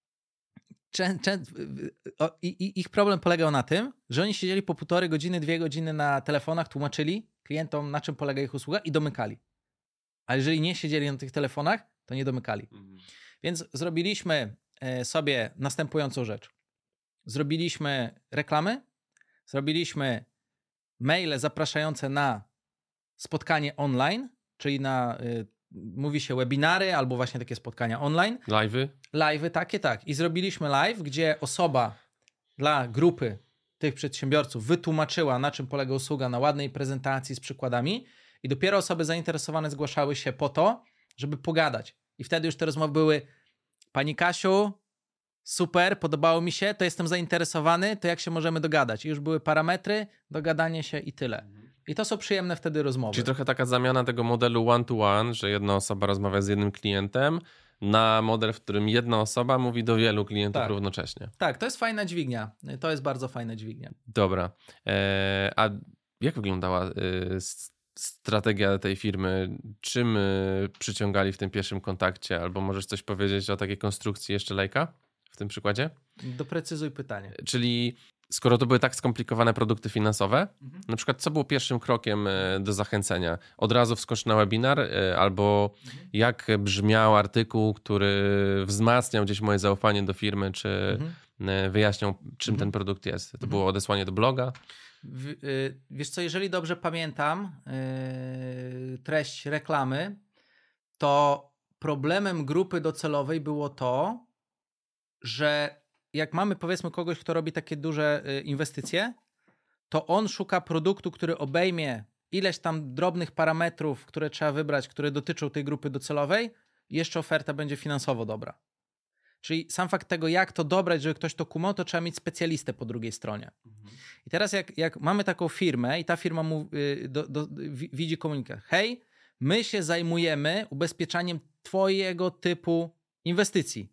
czę, czę, o, i, ich problem polegał na tym, że oni siedzieli po półtorej godziny, dwie godziny na telefonach, tłumaczyli klientom, na czym polega ich usługa i domykali. A jeżeli nie siedzieli na tych telefonach, to nie domykali. Mhm. Więc zrobiliśmy sobie następującą rzecz. Zrobiliśmy reklamy, zrobiliśmy maile zapraszające na spotkanie online, czyli na, y, mówi się webinary albo właśnie takie spotkania online. Live'y? Live'y, takie, tak. I zrobiliśmy live, gdzie osoba dla grupy tych przedsiębiorców wytłumaczyła, na czym polega usługa, na ładnej prezentacji z przykładami i dopiero osoby zainteresowane zgłaszały się po to, żeby pogadać. I wtedy już te rozmowy były: Pani Kasiu, super, podobało mi się, to jestem zainteresowany, to jak się możemy dogadać? I już były parametry, dogadanie się i tyle. I to są przyjemne wtedy rozmowy. Czyli trochę taka zamiana tego modelu one-to-one, że jedna osoba rozmawia z jednym klientem, na model, w którym jedna osoba mówi do wielu klientów tak. równocześnie. Tak, to jest fajna dźwignia. To jest bardzo fajna dźwignia. Dobra. Eee, a jak wyglądała e, strategia tej firmy? Czym e, przyciągali w tym pierwszym kontakcie? Albo możesz coś powiedzieć o takiej konstrukcji jeszcze Lejka w tym przykładzie? Doprecyzuj pytanie. Czyli skoro to były tak skomplikowane produkty finansowe, mhm. na przykład co było pierwszym krokiem do zachęcenia? Od razu wskocz na webinar albo mhm. jak brzmiał artykuł, który wzmacniał gdzieś moje zaufanie do firmy, czy mhm. wyjaśniał, czym mhm. ten produkt jest? To mhm. było odesłanie do bloga? W, y, wiesz co, jeżeli dobrze pamiętam y, treść reklamy, to problemem grupy docelowej było to, że jak mamy powiedzmy kogoś, kto robi takie duże inwestycje, to on szuka produktu, który obejmie ileś tam drobnych parametrów, które trzeba wybrać, które dotyczą tej grupy docelowej i jeszcze oferta będzie finansowo dobra. Czyli sam fakt tego, jak to dobrać, żeby ktoś to kumał, to trzeba mieć specjalistę po drugiej stronie. Mhm. I teraz jak, jak mamy taką firmę i ta firma mu, do, do, widzi komunikat: hej, my się zajmujemy ubezpieczaniem twojego typu inwestycji.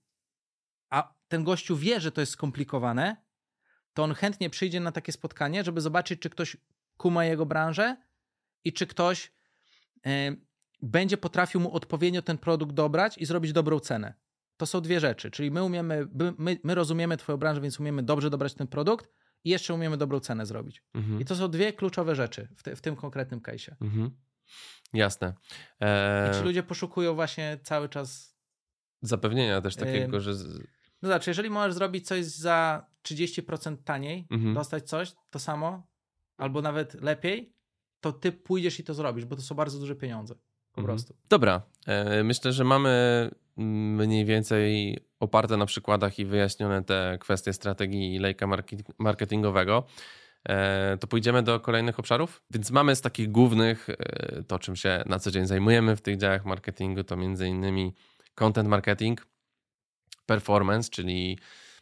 A ten gościu wie, że to jest skomplikowane, to on chętnie przyjdzie na takie spotkanie, żeby zobaczyć, czy ktoś kuma jego branżę i czy ktoś y, będzie potrafił mu odpowiednio ten produkt dobrać i zrobić dobrą cenę. To są dwie rzeczy, czyli my umiemy, my, my rozumiemy twoją branżę, więc umiemy dobrze dobrać ten produkt i jeszcze umiemy dobrą cenę zrobić. Mhm. I to są dwie kluczowe rzeczy w, te, w tym konkretnym case'ie. Mhm. Jasne. Eee... I ci ludzie poszukują właśnie cały czas zapewnienia też takiego, że... No znaczy, jeżeli możesz zrobić coś za trzydzieści procent taniej, mhm. dostać coś, to samo, albo nawet lepiej, to ty pójdziesz i to zrobisz, bo to są bardzo duże pieniądze. Po mhm. prostu. Dobra. E, myślę, że mamy mniej więcej oparte na przykładach i wyjaśnione te kwestie strategii Lejka marketingowego. E, to pójdziemy do kolejnych obszarów. Więc mamy z takich głównych, e, to czym się na co dzień zajmujemy w tych działach marketingu, to między innymi content marketing, performance, czyli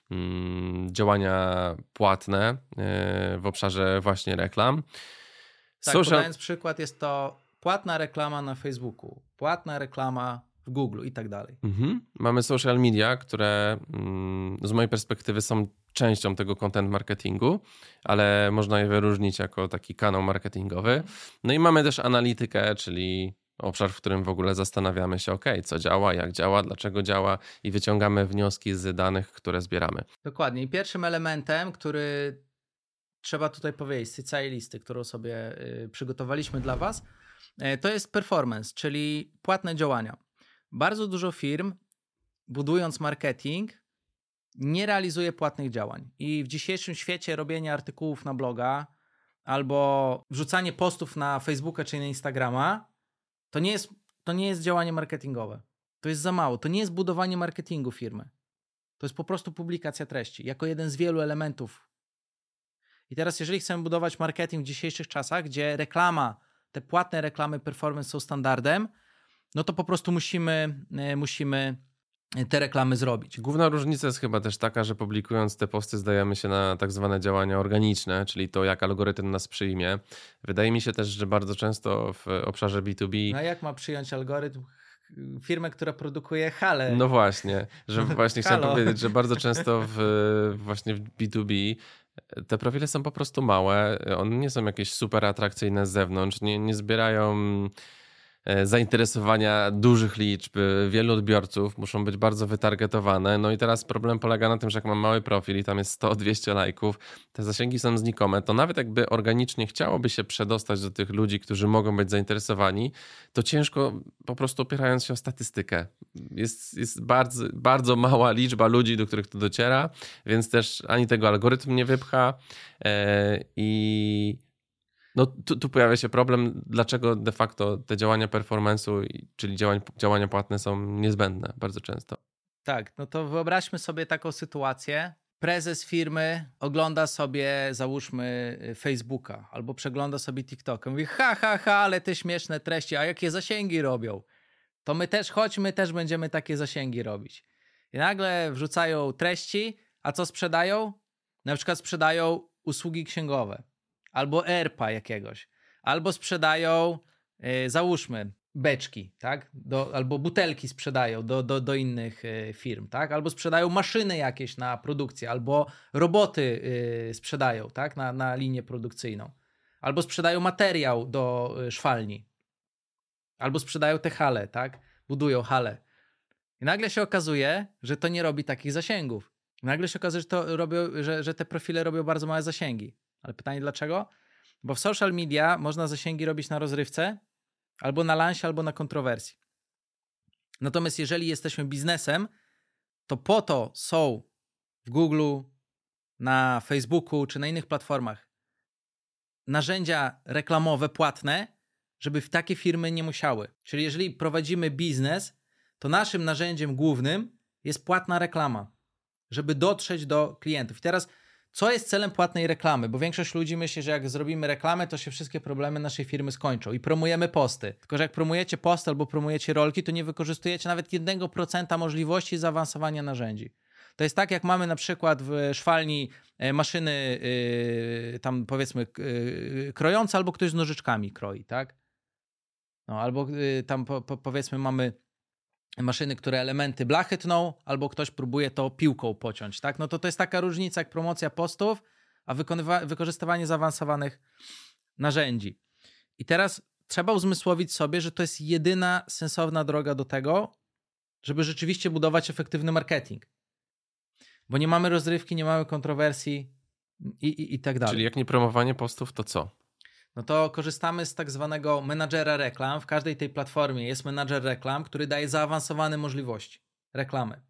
mm, działania płatne yy, w obszarze właśnie reklam. Tak, Social... podając przykład, jest to płatna reklama na Facebooku, płatna reklama w Google i tak dalej. Mhm. Mamy social media, które mm, z mojej perspektywy są częścią tego content marketingu, ale można je wyróżnić jako taki kanał marketingowy. No i mamy też analitykę, czyli obszar, w którym w ogóle zastanawiamy się, ok, co działa, jak działa, dlaczego działa i wyciągamy wnioski z danych, które zbieramy. Dokładnie. I pierwszym elementem, który trzeba tutaj powiedzieć, z tej całej listy, którą sobie y, przygotowaliśmy dla was, y, to jest performance, czyli płatne działania. Bardzo dużo firm, budując marketing, nie realizuje płatnych działań. I w dzisiejszym świecie robienie artykułów na bloga albo wrzucanie postów na Facebooka czy na Instagrama, to nie jest, to nie jest działanie marketingowe. To jest za mało. To nie jest budowanie marketingu firmy. To jest po prostu publikacja treści, jako jeden z wielu elementów. I teraz, jeżeli chcemy budować marketing w dzisiejszych czasach, gdzie reklama, te płatne reklamy performance są standardem, no to po prostu musimy, musimy te reklamy zrobić. Główna różnica jest chyba też taka, że publikując te posty zdajemy się na tak zwane działania organiczne, czyli to, jak algorytm nas przyjmie. Wydaje mi się też, że bardzo często w obszarze B dwa B... No jak ma przyjąć algorytm firmę, która produkuje hale? No właśnie, że właśnie chciałem powiedzieć, że bardzo często w, właśnie w B dwa B te profile są po prostu małe, one nie są jakieś super atrakcyjne z zewnątrz, nie, nie zbierają zainteresowania dużych liczb, wielu odbiorców, muszą być bardzo wytargetowane. No i teraz problem polega na tym, że jak mam mały profil i tam jest sto dwieście lajków, te zasięgi są znikome, to nawet jakby organicznie chciałoby się przedostać do tych ludzi, którzy mogą być zainteresowani, to ciężko po prostu opierając się o statystykę. Jest, jest bardzo, bardzo mała liczba ludzi, do których to dociera, więc też ani tego algorytm nie wypcha yy, i no tu, tu pojawia się problem, dlaczego de facto te działania performance'u, czyli działań, działania płatne są niezbędne bardzo często. Tak, no to wyobraźmy sobie taką sytuację. Prezes firmy ogląda sobie, załóżmy, Facebooka albo przegląda sobie TikToka. Mówi, ha, ha, ha, ale te śmieszne treści, a jakie zasięgi robią? To my też, choć my też będziemy takie zasięgi robić. I nagle wrzucają treści, a co sprzedają? Na przykład sprzedają usługi księgowe. Albo E R P-a jakiegoś, albo sprzedają, yy, załóżmy, beczki, tak? Do, albo butelki sprzedają do, do, do innych yy, firm, tak? Albo sprzedają maszyny jakieś na produkcję, albo roboty yy, sprzedają, tak? Na, na linię produkcyjną. Albo sprzedają materiał do yy, szwalni. Albo sprzedają te hale, tak? Budują hale. I nagle się okazuje, że to nie robi takich zasięgów. I nagle się okazuje, że, to robią, że, że te profile robią bardzo małe zasięgi. Ale pytanie dlaczego? Bo w social media można zasięgi robić na rozrywce, albo na lansie, albo na kontrowersji. Natomiast jeżeli jesteśmy biznesem, to po to są w Google, na Facebooku czy na innych platformach narzędzia reklamowe płatne, żeby w takie firmy nie musiały. Czyli jeżeli prowadzimy biznes, to naszym narzędziem głównym jest płatna reklama, żeby dotrzeć do klientów. I teraz co jest celem płatnej reklamy? Bo większość ludzi myśli, że jak zrobimy reklamę, to się wszystkie problemy naszej firmy skończą i promujemy posty. Tylko że jak promujecie posty albo promujecie rolki, to nie wykorzystujecie nawet jednego procenta możliwości zaawansowania narzędzi. To jest tak, jak mamy na przykład w szwalni maszyny yy, tam powiedzmy yy, krojące, albo ktoś z nożyczkami kroi, tak? No, albo yy, tam po, po, powiedzmy mamy maszyny, które elementy blachy tną, albo ktoś próbuje to piłką pociąć, tak? No to to jest taka różnica jak promocja postów, a wykonywa- wykorzystywanie zaawansowanych narzędzi. I teraz trzeba uzmysłowić sobie, że to jest jedyna sensowna droga do tego, żeby rzeczywiście budować efektywny marketing. Bo nie mamy rozrywki, nie mamy kontrowersji i, i, i tak dalej. Czyli jak nie promowanie postów, to co? No to korzystamy z tak zwanego menadżera reklam. W każdej tej platformie jest menadżer reklam, który daje zaawansowane możliwości reklamy.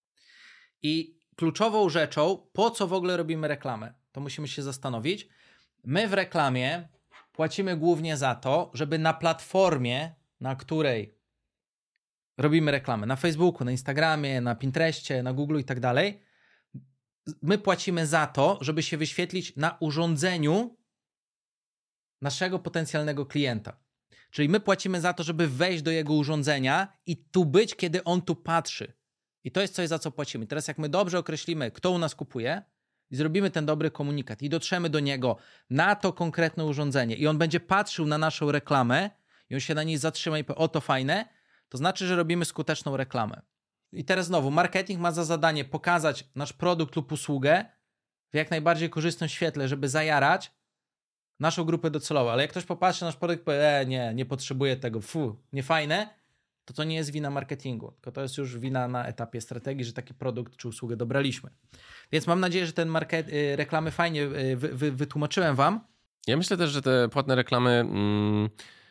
I kluczową rzeczą, po co w ogóle robimy reklamę, to musimy się zastanowić. My w reklamie płacimy głównie za to, żeby na platformie, na której robimy reklamę, na Facebooku, na Instagramie, na Pinterestie, na Google i tak dalej, my płacimy za to, żeby się wyświetlić na urządzeniu naszego potencjalnego klienta. Czyli my płacimy za to, żeby wejść do jego urządzenia i tu być, kiedy on tu patrzy. I to jest coś, za co płacimy. Teraz jak my dobrze określimy, kto u nas kupuje i zrobimy ten dobry komunikat i dotrzemy do niego na to konkretne urządzenie i on będzie patrzył na naszą reklamę i on się na niej zatrzyma i powie, o to fajne, to znaczy, że robimy skuteczną reklamę. I teraz znowu, marketing ma za zadanie pokazać nasz produkt lub usługę w jak najbardziej korzystnym świetle, żeby zajarać naszą grupę docelową. Ale jak ktoś popatrzy na nasz produkt i powie, e, nie, nie potrzebuję tego, fu, niefajne, to to nie jest wina marketingu, tylko to jest już wina na etapie strategii, że taki produkt czy usługę dobraliśmy. Więc mam nadzieję, że ten market, reklamy fajnie wy, wy, wytłumaczyłem wam. Ja myślę też, że te płatne reklamy mm,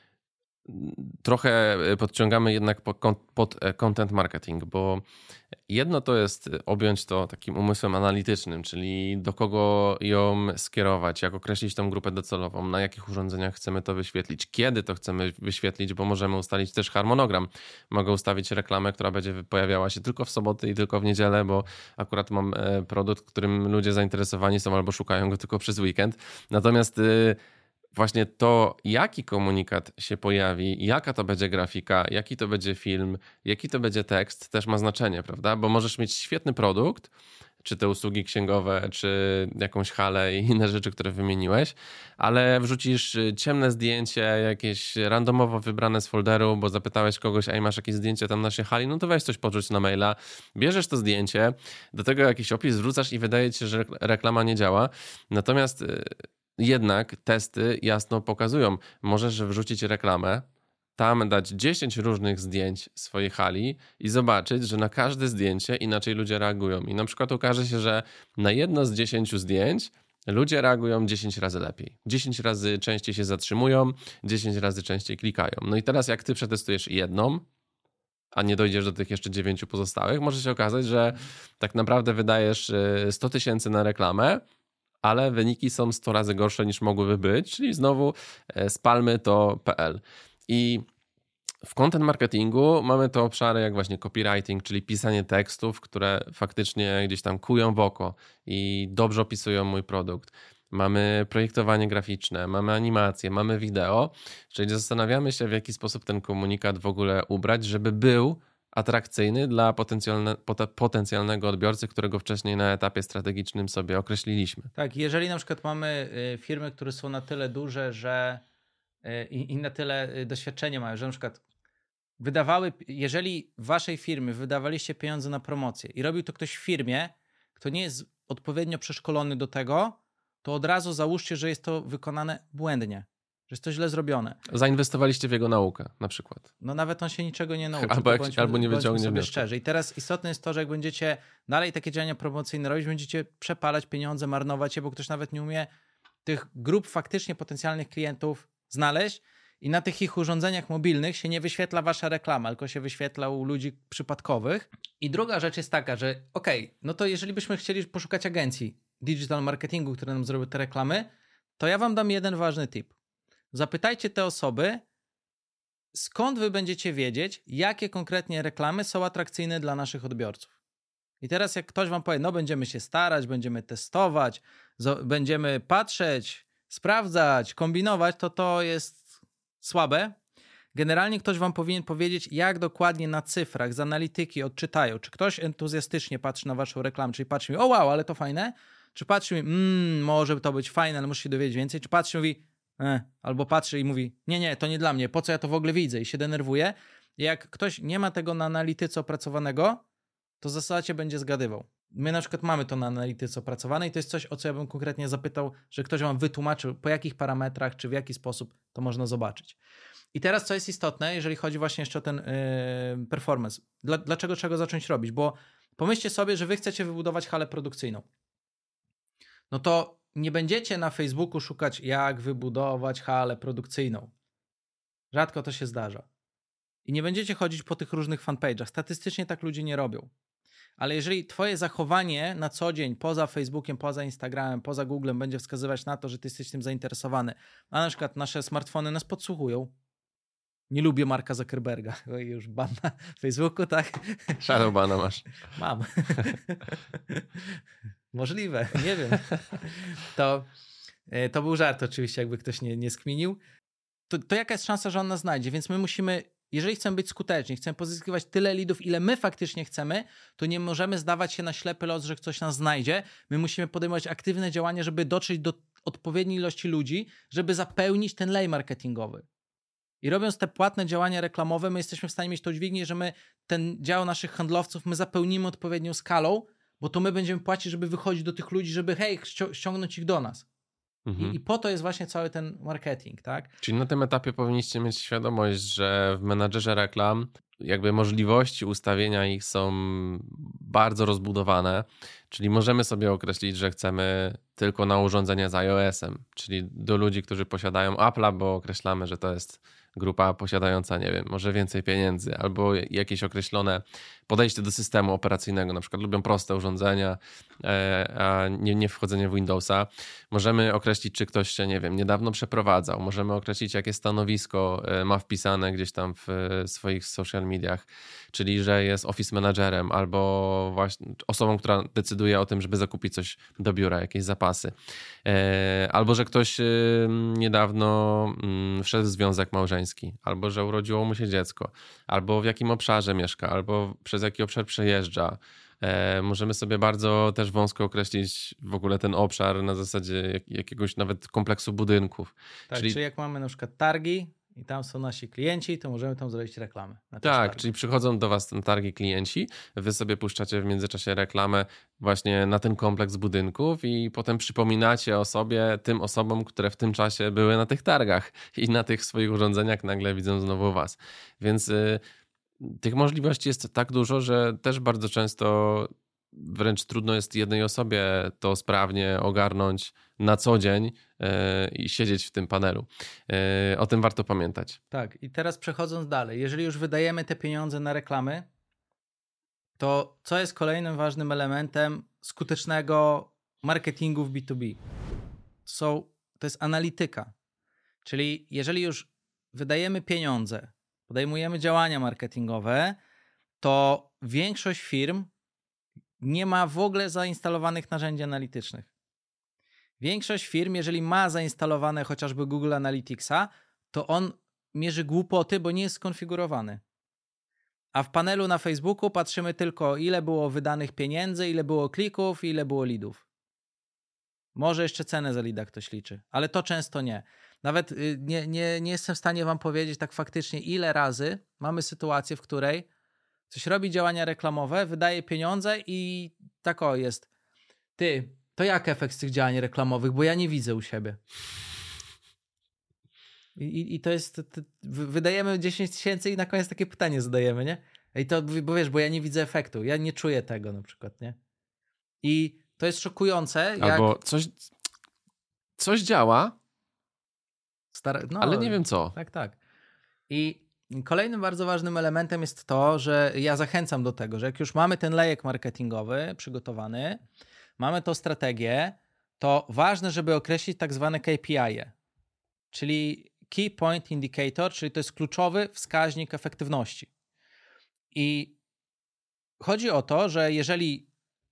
trochę podciągamy jednak pod content marketing, bo jedno to jest objąć to takim umysłem analitycznym, czyli do kogo ją skierować, jak określić tą grupę docelową, na jakich urządzeniach chcemy to wyświetlić, kiedy to chcemy wyświetlić, bo możemy ustalić też harmonogram. Mogę ustawić reklamę, która będzie pojawiała się tylko w soboty i tylko w niedzielę, bo akurat mam produkt, którym ludzie zainteresowani są albo szukają go tylko przez weekend. Natomiast właśnie to, jaki komunikat się pojawi, jaka to będzie grafika, jaki to będzie film, jaki to będzie tekst, też ma znaczenie, prawda? Bo możesz mieć świetny produkt, czy te usługi księgowe, czy jakąś halę i inne rzeczy, które wymieniłeś, ale wrzucisz ciemne zdjęcie, jakieś randomowo wybrane z folderu, bo zapytałeś kogoś, ej, masz jakieś zdjęcie tam naszej hali, no to weź coś podrzuć na maila, bierzesz to zdjęcie, do tego jakiś opis wrzucasz i wydaje ci się, że reklama nie działa. Natomiast jednak testy jasno pokazują, możesz wrzucić reklamę, tam dać dziesięć różnych zdjęć swojej hali i zobaczyć, że na każde zdjęcie inaczej ludzie reagują. I na przykład okaże się, że na jedno z dziesięciu zdjęć ludzie reagują dziesięć razy lepiej. dziesięć razy częściej się zatrzymują, dziesięć razy częściej klikają. No i teraz jak ty przetestujesz jedną, a nie dojdziesz do tych jeszcze dziewięciu pozostałych, może się okazać, że tak naprawdę wydajesz sto tysięcy na reklamę, ale wyniki są sto razy gorsze niż mogłyby być, czyli znowu spalmy to kropka pe el. I w content marketingu mamy te obszary jak właśnie copywriting, czyli pisanie tekstów, które faktycznie gdzieś tam kują w oko i dobrze opisują mój produkt. Mamy projektowanie graficzne, mamy animacje, mamy wideo, czyli zastanawiamy się, w jaki sposób ten komunikat w ogóle ubrać, żeby był atrakcyjny dla potencjalne, potencjalnego odbiorcy, którego wcześniej na etapie strategicznym sobie określiliśmy. Tak, jeżeli na przykład mamy firmy, które są na tyle duże, że i, i na tyle doświadczenie mają, że na przykład wydawały, jeżeli w waszej firmie wydawaliście pieniądze na promocję i robił to ktoś w firmie, kto nie jest odpowiednio przeszkolony do tego, to od razu załóżcie, że jest to wykonane błędnie, że jest to źle zrobione. Zainwestowaliście w jego naukę na przykład. No nawet on się niczego nie nauczy. Albo, jak, bądźmy, albo nie wyciągnie sobie szczerze. I teraz istotne jest to, że jak będziecie dalej takie działania promocyjne robić, będziecie przepalać pieniądze, marnować je, bo ktoś nawet nie umie tych grup faktycznie potencjalnych klientów znaleźć i na tych ich urządzeniach mobilnych się nie wyświetla wasza reklama, tylko się wyświetla u ludzi przypadkowych. I druga rzecz jest taka, że okej, okay, no to jeżeli byśmy chcieli poszukać agencji digital marketingu, które nam zrobiły te reklamy, to ja wam dam jeden ważny tip. Zapytajcie te osoby, skąd wy będziecie wiedzieć, jakie konkretnie reklamy są atrakcyjne dla naszych odbiorców. I teraz jak ktoś wam powie, no będziemy się starać, będziemy testować, będziemy patrzeć, sprawdzać, kombinować, to to jest słabe. Generalnie ktoś wam powinien powiedzieć, jak dokładnie na cyfrach z analityki odczytają. Czy ktoś entuzjastycznie patrzy na waszą reklamę, czyli patrzy mi, o wow, ale to fajne. Czy patrzy mi, mmm, może to być fajne, ale muszę się dowiedzieć więcej. Czy patrzy i mówi, eh, albo patrzy i mówi, nie, nie, to nie dla mnie, po co ja to w ogóle widzę i się denerwuje. I jak ktoś nie ma tego na analityce opracowanego, to w zasadzie będzie zgadywał. My na przykład mamy to na analityce opracowane i to jest coś, o co ja bym konkretnie zapytał, że ktoś wam wytłumaczył, po jakich parametrach, czy w jaki sposób to można zobaczyć. I teraz co jest istotne, jeżeli chodzi właśnie jeszcze o ten yy, performance. Dla, dlaczego trzeba go zacząć robić? Bo pomyślcie sobie, że wy chcecie wybudować halę produkcyjną. No to nie będziecie na Facebooku szukać, jak wybudować halę produkcyjną. Rzadko to się zdarza. I nie będziecie chodzić po tych różnych fanpage'ach. Statystycznie tak ludzie nie robią. Ale jeżeli twoje zachowanie na co dzień poza Facebookiem, poza Instagramem, poza Googlem będzie wskazywać na to, że ty jesteś tym zainteresowany, a na przykład nasze smartfony nas podsłuchują. Nie lubię Marka Zuckerberga. Oj, już ban na Facebooku, tak? Shadowbana masz. Mam. Możliwe, nie wiem. To, to był żart oczywiście, jakby ktoś nie, nie skminił. To, to jaka jest szansa, że on nas znajdzie? Więc my musimy, jeżeli chcemy być skuteczni, chcemy pozyskiwać tyle lidów, ile my faktycznie chcemy, to nie możemy zdawać się na ślepy los, że ktoś nas znajdzie. My musimy podejmować aktywne działania, żeby dotrzeć do odpowiedniej ilości ludzi, żeby zapełnić ten lej marketingowy. I robiąc te płatne działania reklamowe, my jesteśmy w stanie mieć to dźwignię, że my ten dział naszych handlowców my zapełnimy odpowiednią skalą, bo to my będziemy płacić, żeby wychodzić do tych ludzi, żeby hej, ściągnąć ich do nas. Mhm. I, I po to jest właśnie cały ten marketing, tak? Czyli na tym etapie powinniście mieć świadomość, że w menadżerze reklam jakby możliwości ustawienia ich są bardzo rozbudowane, czyli możemy sobie określić, że chcemy tylko na urządzenia z iOS-em, czyli do ludzi, którzy posiadają Apple'a, bo określamy, że to jest grupa posiadająca, nie wiem, może więcej pieniędzy, albo jakieś określone podejście do systemu operacyjnego, na przykład lubią proste urządzenia, a nie, nie wchodzenie w Windowsa. Możemy określić, czy ktoś się, nie wiem, niedawno przeprowadzał, możemy określić, jakie stanowisko ma wpisane gdzieś tam w swoich social mediach, czyli że jest office managerem, albo właśnie osobą, która decyduje o tym, żeby zakupić coś do biura, jakieś zapasy. Albo że ktoś niedawno wszedł w związek małżeński, albo że urodziło mu się dziecko, albo w jakim obszarze mieszka, albo przez jaki obszar przejeżdża. Możemy sobie bardzo też wąsko określić w ogóle ten obszar na zasadzie jakiegoś nawet kompleksu budynków. Tak, czyli... czyli jak mamy na przykład targi i tam są nasi klienci, to możemy tam zrobić reklamę. Tak, targi. Czyli przychodzą do was targi klienci, wy sobie puszczacie w międzyczasie reklamę właśnie na ten kompleks budynków i potem przypominacie o sobie tym osobom, które w tym czasie były na tych targach i na tych swoich urządzeniach nagle widzą znowu was. Więc y, tych możliwości jest tak dużo, że też bardzo często wręcz trudno jest jednej osobie to sprawnie ogarnąć na co dzień yy, i siedzieć w tym panelu. Yy, o tym warto pamiętać. Tak, i teraz przechodząc dalej, jeżeli już wydajemy te pieniądze na reklamy, to co jest kolejnym ważnym elementem skutecznego marketingu w B dwa B? To, są, to jest analityka. Czyli jeżeli już wydajemy pieniądze, podejmujemy działania marketingowe, to większość firm nie ma w ogóle zainstalowanych narzędzi analitycznych. Większość firm, jeżeli ma zainstalowane chociażby Google Analyticsa, to on mierzy głupoty, bo nie jest skonfigurowany. A w panelu na Facebooku patrzymy tylko, ile było wydanych pieniędzy, ile było klików, ile było leadów. Może jeszcze cenę za leada ktoś liczy, ale to często nie. Nawet nie, nie, nie jestem w stanie wam powiedzieć tak faktycznie, ile razy mamy sytuację, w której coś robi działania reklamowe, wydaje pieniądze i tak o jest. Ty, to jak efekt z tych działań reklamowych, bo ja nie widzę u siebie. I, i, i to jest, to, wydajemy dziesięć tysięcy i na koniec takie pytanie zadajemy, nie? I to, bo wiesz, bo ja nie widzę efektu, ja nie czuję tego na przykład, nie? I to jest szokujące. Albo jak... coś, coś działa, Star... no, ale nie wiem co. Tak, tak. I kolejnym bardzo ważnym elementem jest to, że ja zachęcam do tego, że jak już mamy ten lejek marketingowy przygotowany, mamy tą strategię, to ważne, żeby określić tak zwane K P I-e, czyli Key Point Indicator, czyli to jest kluczowy wskaźnik efektywności. I chodzi o to, że jeżeli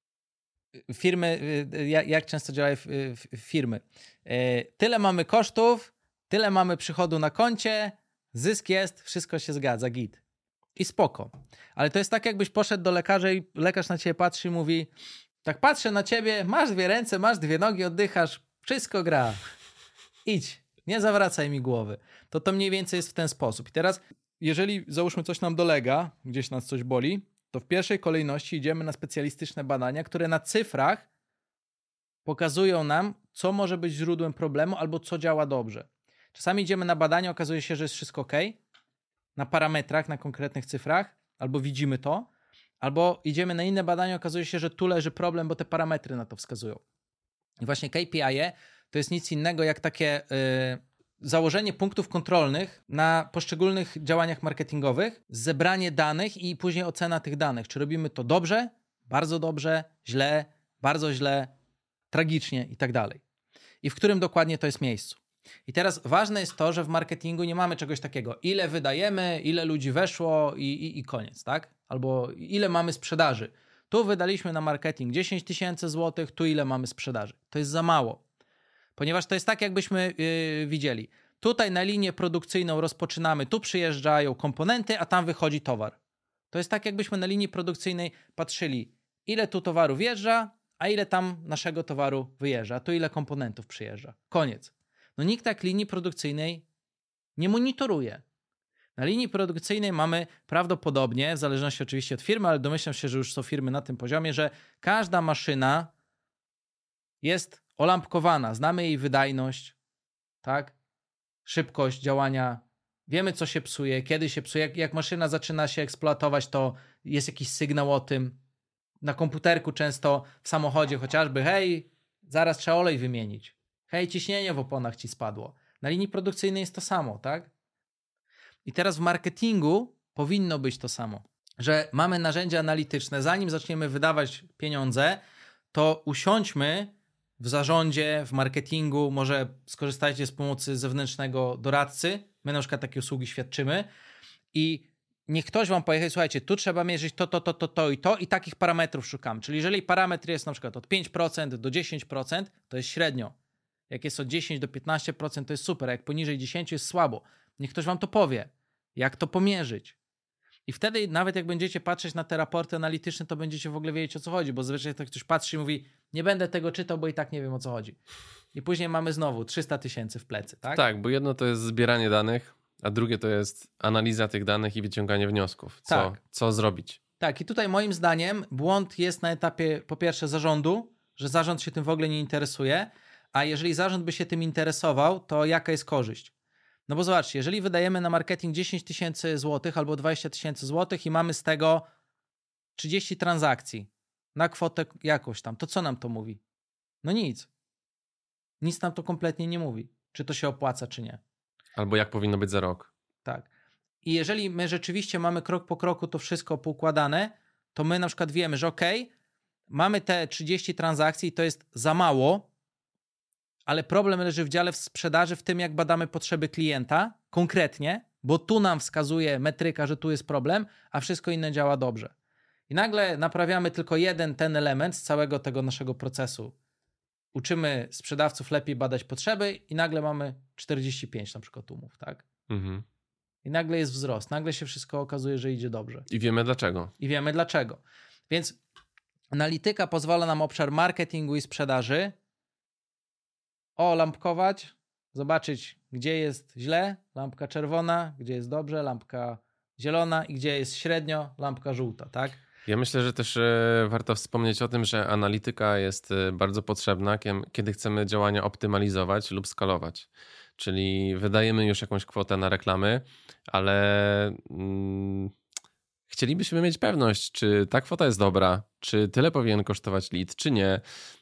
firmy, jak często działają firmy, tyle mamy kosztów, tyle mamy przychodu na koncie, zysk jest, wszystko się zgadza, git. I spoko. Ale to jest tak, jakbyś poszedł do lekarza i lekarz na ciebie patrzy i mówi, tak patrzę na ciebie, masz dwie ręce, masz dwie nogi, oddychasz, wszystko gra. Idź, nie zawracaj mi głowy. To to mniej więcej jest w ten sposób. I teraz, jeżeli załóżmy coś nam dolega, gdzieś nas coś boli, to w pierwszej kolejności idziemy na specjalistyczne badania, które na cyfrach pokazują nam, co może być źródłem problemu albo co działa dobrze. Czasami idziemy na badania, okazuje się, że jest wszystko ok, na parametrach, na konkretnych cyfrach, albo widzimy to, albo idziemy na inne badania, okazuje się, że tu leży problem, bo te parametry na to wskazują. I właśnie K P I-e to jest nic innego jak takie yy, założenie punktów kontrolnych na poszczególnych działaniach marketingowych, zebranie danych i później ocena tych danych. Czy robimy to dobrze, bardzo dobrze, źle, bardzo źle, tragicznie i tak dalej. I w którym dokładnie to jest miejscu. I teraz ważne jest to, że w marketingu nie mamy czegoś takiego, ile wydajemy, ile ludzi weszło i, i, i koniec, tak? Albo ile mamy sprzedaży. Tu wydaliśmy na marketing dziesięć tysięcy złotych, tu ile mamy sprzedaży. To jest za mało, ponieważ to jest tak, jakbyśmy yy, widzieli. Tutaj na linię produkcyjną rozpoczynamy, tu przyjeżdżają komponenty, a tam wychodzi towar. To jest tak, jakbyśmy na linii produkcyjnej patrzyli, ile tu towaru wjeżdża, a ile tam naszego towaru wyjeżdża, a tu ile komponentów przyjeżdża. Koniec. No nikt tak linii produkcyjnej nie monitoruje. Na linii produkcyjnej mamy prawdopodobnie, w zależności oczywiście od firmy, ale domyślam się, że już są firmy na tym poziomie, że każda maszyna jest olampkowana. Znamy jej wydajność, tak? Szybkość działania Wiemy, co się psuje, kiedy się psuje. Jak, jak maszyna zaczyna się eksploatować, to jest jakiś sygnał o tym. Na komputerku często, w samochodzie chociażby, hej, zaraz trzeba olej wymienić. Hej, ciśnienie w oponach ci spadło. Na linii produkcyjnej jest to samo, tak? I teraz w marketingu powinno być to samo, że mamy narzędzia analityczne. Zanim zaczniemy wydawać pieniądze, to usiądźmy w zarządzie, w marketingu, może skorzystajcie z pomocy zewnętrznego doradcy. My na przykład takie usługi świadczymy i niech ktoś wam powie, słuchajcie, tu trzeba mierzyć to, to, to, to, to i to i takich parametrów szukamy. Czyli jeżeli parametr jest na przykład od pięć procent do dziesięć procent, to jest średnio. Jak jest od dziesięć do piętnastu procent, to jest super. A jak poniżej dziesięć jest słabo. Niech ktoś wam to powie, jak to pomierzyć. I wtedy nawet jak będziecie patrzeć na te raporty analityczne, to będziecie w ogóle wiedzieć, o co chodzi, bo zazwyczaj tak ktoś patrzy i mówi, nie będę tego czytał, bo i tak nie wiem, o co chodzi. I później mamy znowu trzysta tysięcy w plecy, tak? Tak, bo jedno to jest zbieranie danych, a drugie to jest analiza tych danych i wyciąganie wniosków. Co, Tak. co zrobić? Tak, i tutaj moim zdaniem błąd jest na etapie po pierwsze zarządu, że zarząd się tym w ogóle nie interesuje, a jeżeli zarząd by się tym interesował, to jaka jest korzyść? No bo zobaczcie, jeżeli wydajemy na marketing dziesięć tysięcy złotych albo dwadzieścia tysięcy złotych i mamy z tego trzydzieści transakcji na kwotę jakąś tam, to co nam to mówi? No nic. Nic nam to kompletnie nie mówi. Czy to się opłaca, czy nie. Albo jak powinno być za rok. Tak. I jeżeli my rzeczywiście mamy krok po kroku to wszystko poukładane, to my na przykład wiemy, że okej, okay, mamy te trzydzieści transakcji i to jest za mało, ale problem leży w dziale w sprzedaży, w tym jak badamy potrzeby klienta konkretnie, bo tu nam wskazuje metryka, że tu jest problem, a wszystko inne działa dobrze. I nagle naprawiamy tylko jeden ten element z całego tego naszego procesu. Uczymy sprzedawców lepiej badać potrzeby i nagle mamy czterdzieści pięć na przykład umów, tak? Mhm. I nagle jest wzrost, nagle się wszystko okazuje, że idzie dobrze. I wiemy dlaczego. I wiemy dlaczego. Więc analityka pozwala nam obszar marketingu i sprzedaży olampkować, zobaczyć, gdzie jest źle, lampka czerwona, gdzie jest dobrze, lampka zielona i gdzie jest średnio, lampka żółta, tak? Ja myślę, że też e, warto wspomnieć o tym, że analityka jest e, bardzo potrzebna, kiem- kiedy chcemy działania optymalizować lub skalować. Czyli wydajemy już jakąś kwotę na reklamy, ale mm, chcielibyśmy mieć pewność, czy ta kwota jest dobra, czy tyle powinien kosztować lead, czy nie.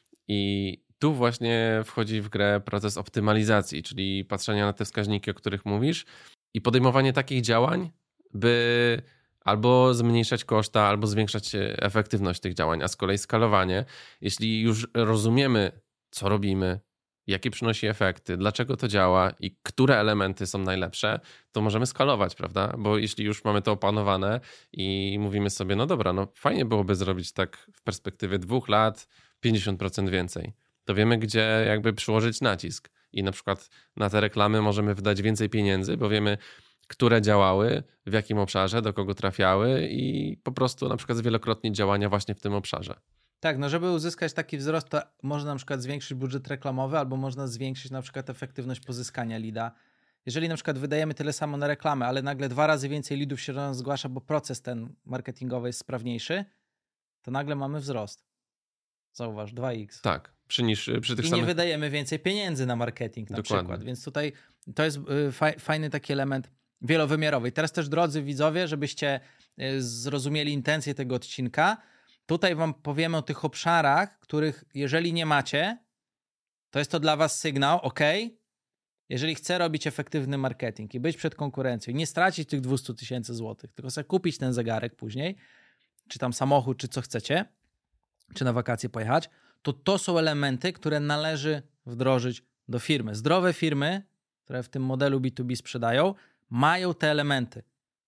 I tu właśnie wchodzi w grę proces optymalizacji, czyli patrzenia na te wskaźniki, o których mówisz i podejmowanie takich działań, by albo zmniejszać koszta, albo zwiększać efektywność tych działań, a z kolei skalowanie. Jeśli już rozumiemy, co robimy, jakie przynosi efekty, dlaczego to działa i które elementy są najlepsze, to możemy skalować, prawda? Bo jeśli już mamy to opanowane i mówimy sobie, no dobra, no fajnie byłoby zrobić tak w perspektywie dwóch lat pięćdziesiąt procent więcej, to wiemy, gdzie jakby przyłożyć nacisk. I na przykład na te reklamy możemy wydać więcej pieniędzy, bo wiemy, które działały, w jakim obszarze, do kogo trafiały i po prostu na przykład zwielokrotnić działania właśnie w tym obszarze. Tak, no żeby uzyskać taki wzrost, to można na przykład zwiększyć budżet reklamowy albo można zwiększyć na przykład efektywność pozyskania leada. Jeżeli na przykład wydajemy tyle samo na reklamę, ale nagle dwa razy więcej leadów się do nas zgłasza, bo proces ten marketingowy jest sprawniejszy, to nagle mamy wzrost. Zauważ, dwa iks. Tak, przy, niż, przy tych I samych... nie wydajemy więcej pieniędzy na marketing na Dokładnie. przykład. Więc tutaj to jest fajny taki element wielowymiarowy. I teraz też, drodzy widzowie, żebyście zrozumieli intencję tego odcinka, tutaj wam powiemy o tych obszarach, których jeżeli nie macie, to jest to dla was sygnał, ok, jeżeli chcę robić efektywny marketing i być przed konkurencją i nie stracić tych dwieście tysięcy złotych, tylko sobie kupić ten zegarek później, czy tam samochód, czy co chcecie, czy na wakacje pojechać, to to są elementy, które należy wdrożyć do firmy. Zdrowe firmy, które w tym modelu B dwa B sprzedają, mają te elementy.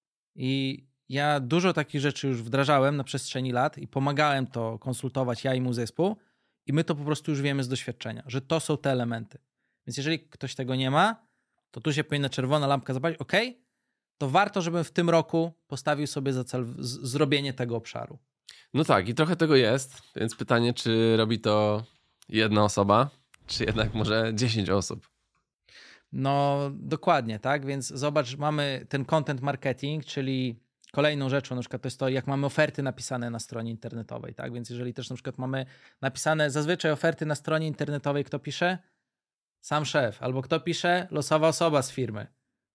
I ja dużo takich rzeczy już wdrażałem na przestrzeni lat i pomagałem to konsultować, ja i mój zespół, i my to po prostu już wiemy z doświadczenia, że to są te elementy. Więc jeżeli ktoś tego nie ma, to tu się powinna czerwona lampka zapalić, ok, to warto, żebym w tym roku postawił sobie za cel z- zrobienie tego obszaru. No tak, i trochę tego jest, więc pytanie, czy robi to jedna osoba, czy jednak może dziesięć osób? No dokładnie, tak, więc zobacz, mamy ten content marketing, czyli kolejną rzeczą na przykład to jest to, jak mamy oferty napisane na stronie internetowej, tak, więc jeżeli też na przykład mamy napisane zazwyczaj oferty na stronie internetowej, kto pisze? Sam szef, albo kto pisze? Losowa osoba z firmy.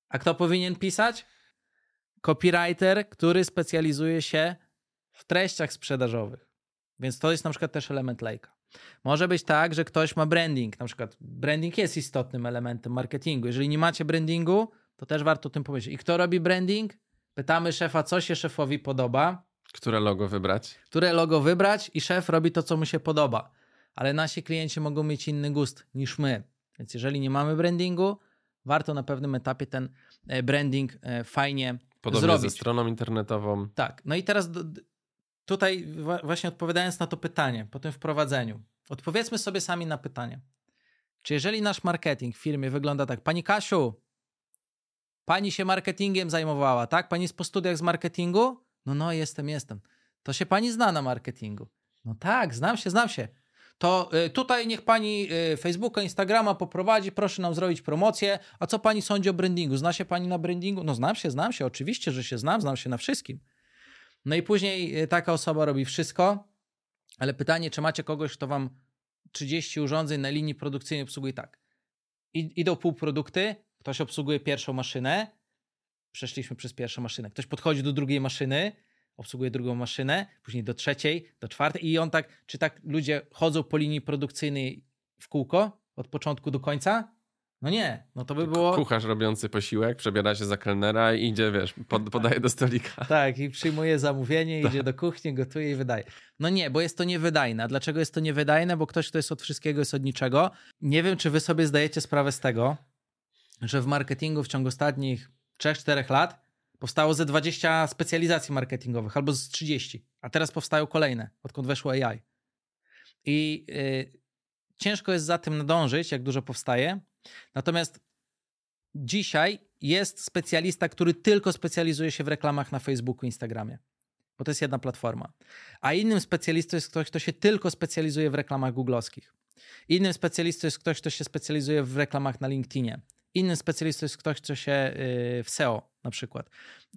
A kto powinien pisać? Copywriter, który specjalizuje się w treściach sprzedażowych. Więc to jest na przykład też element lejka. Może być tak, że ktoś ma branding. Na przykład branding jest istotnym elementem marketingu. Jeżeli nie macie brandingu, to też warto o tym pomyśleć. I kto robi branding? Pytamy szefa, co się szefowi podoba. Które logo wybrać? Które logo wybrać i szef robi to, co mu się podoba. Ale nasi klienci mogą mieć inny gust niż my. Więc jeżeli nie mamy brandingu, warto na pewnym etapie ten branding fajnie Podobnie zrobić. ze stroną internetową. Tak. No i teraz do, tutaj właśnie odpowiadając na to pytanie, po tym wprowadzeniu, odpowiedzmy sobie sami na pytanie. Czy jeżeli nasz marketing w firmie wygląda tak, pani Kasiu, pani się marketingiem zajmowała, tak? Pani jest po studiach z marketingu? No, no, jestem, jestem. To się pani zna na marketingu. No tak, znam się, znam się. To y, tutaj niech pani y, Facebooka, Instagrama poprowadzi, proszę nam zrobić promocję. A co pani sądzi o brandingu? Zna się pani na brandingu? No znam się, znam się, oczywiście, że się znam, znam się na wszystkim. No i później y, taka osoba robi wszystko, ale pytanie, czy macie kogoś, kto wam trzydzieści urządzeń na linii produkcyjnej obsługuje tak. I, idą półprodukty, ktoś obsługuje pierwszą maszynę, przeszliśmy przez pierwszą maszynę, ktoś podchodzi do drugiej maszyny, obsługuje drugą maszynę, później do trzeciej, do czwartej i on tak, czy tak ludzie chodzą po linii produkcyjnej w kółko od początku do końca? No nie, no to by było... Kucharz robiący posiłek, przebiera się za kelnera i idzie, wiesz, pod, podaje do stolika. Tak, i przyjmuje zamówienie, idzie do kuchni, gotuje i wydaje. No nie, bo jest to niewydajne. A dlaczego jest to niewydajne? Bo ktoś, kto jest od wszystkiego, jest od niczego. Nie wiem, czy wy sobie zdajecie sprawę z tego, że w marketingu w ciągu ostatnich trzech czterech lat powstało ze dwadzieścia specjalizacji marketingowych, albo z trzydzieści, a teraz powstają kolejne, odkąd weszło A I. I yy, ciężko jest za tym nadążyć, jak dużo powstaje. Natomiast dzisiaj jest specjalista, który tylko specjalizuje się w reklamach na Facebooku, Instagramie, bo to jest jedna platforma. A innym specjalistą jest ktoś, kto się tylko specjalizuje w reklamach googlowskich. Innym specjalistą jest ktoś, kto się specjalizuje w reklamach na LinkedInie. Innym specjalistą jest ktoś, kto się w S E O na przykład.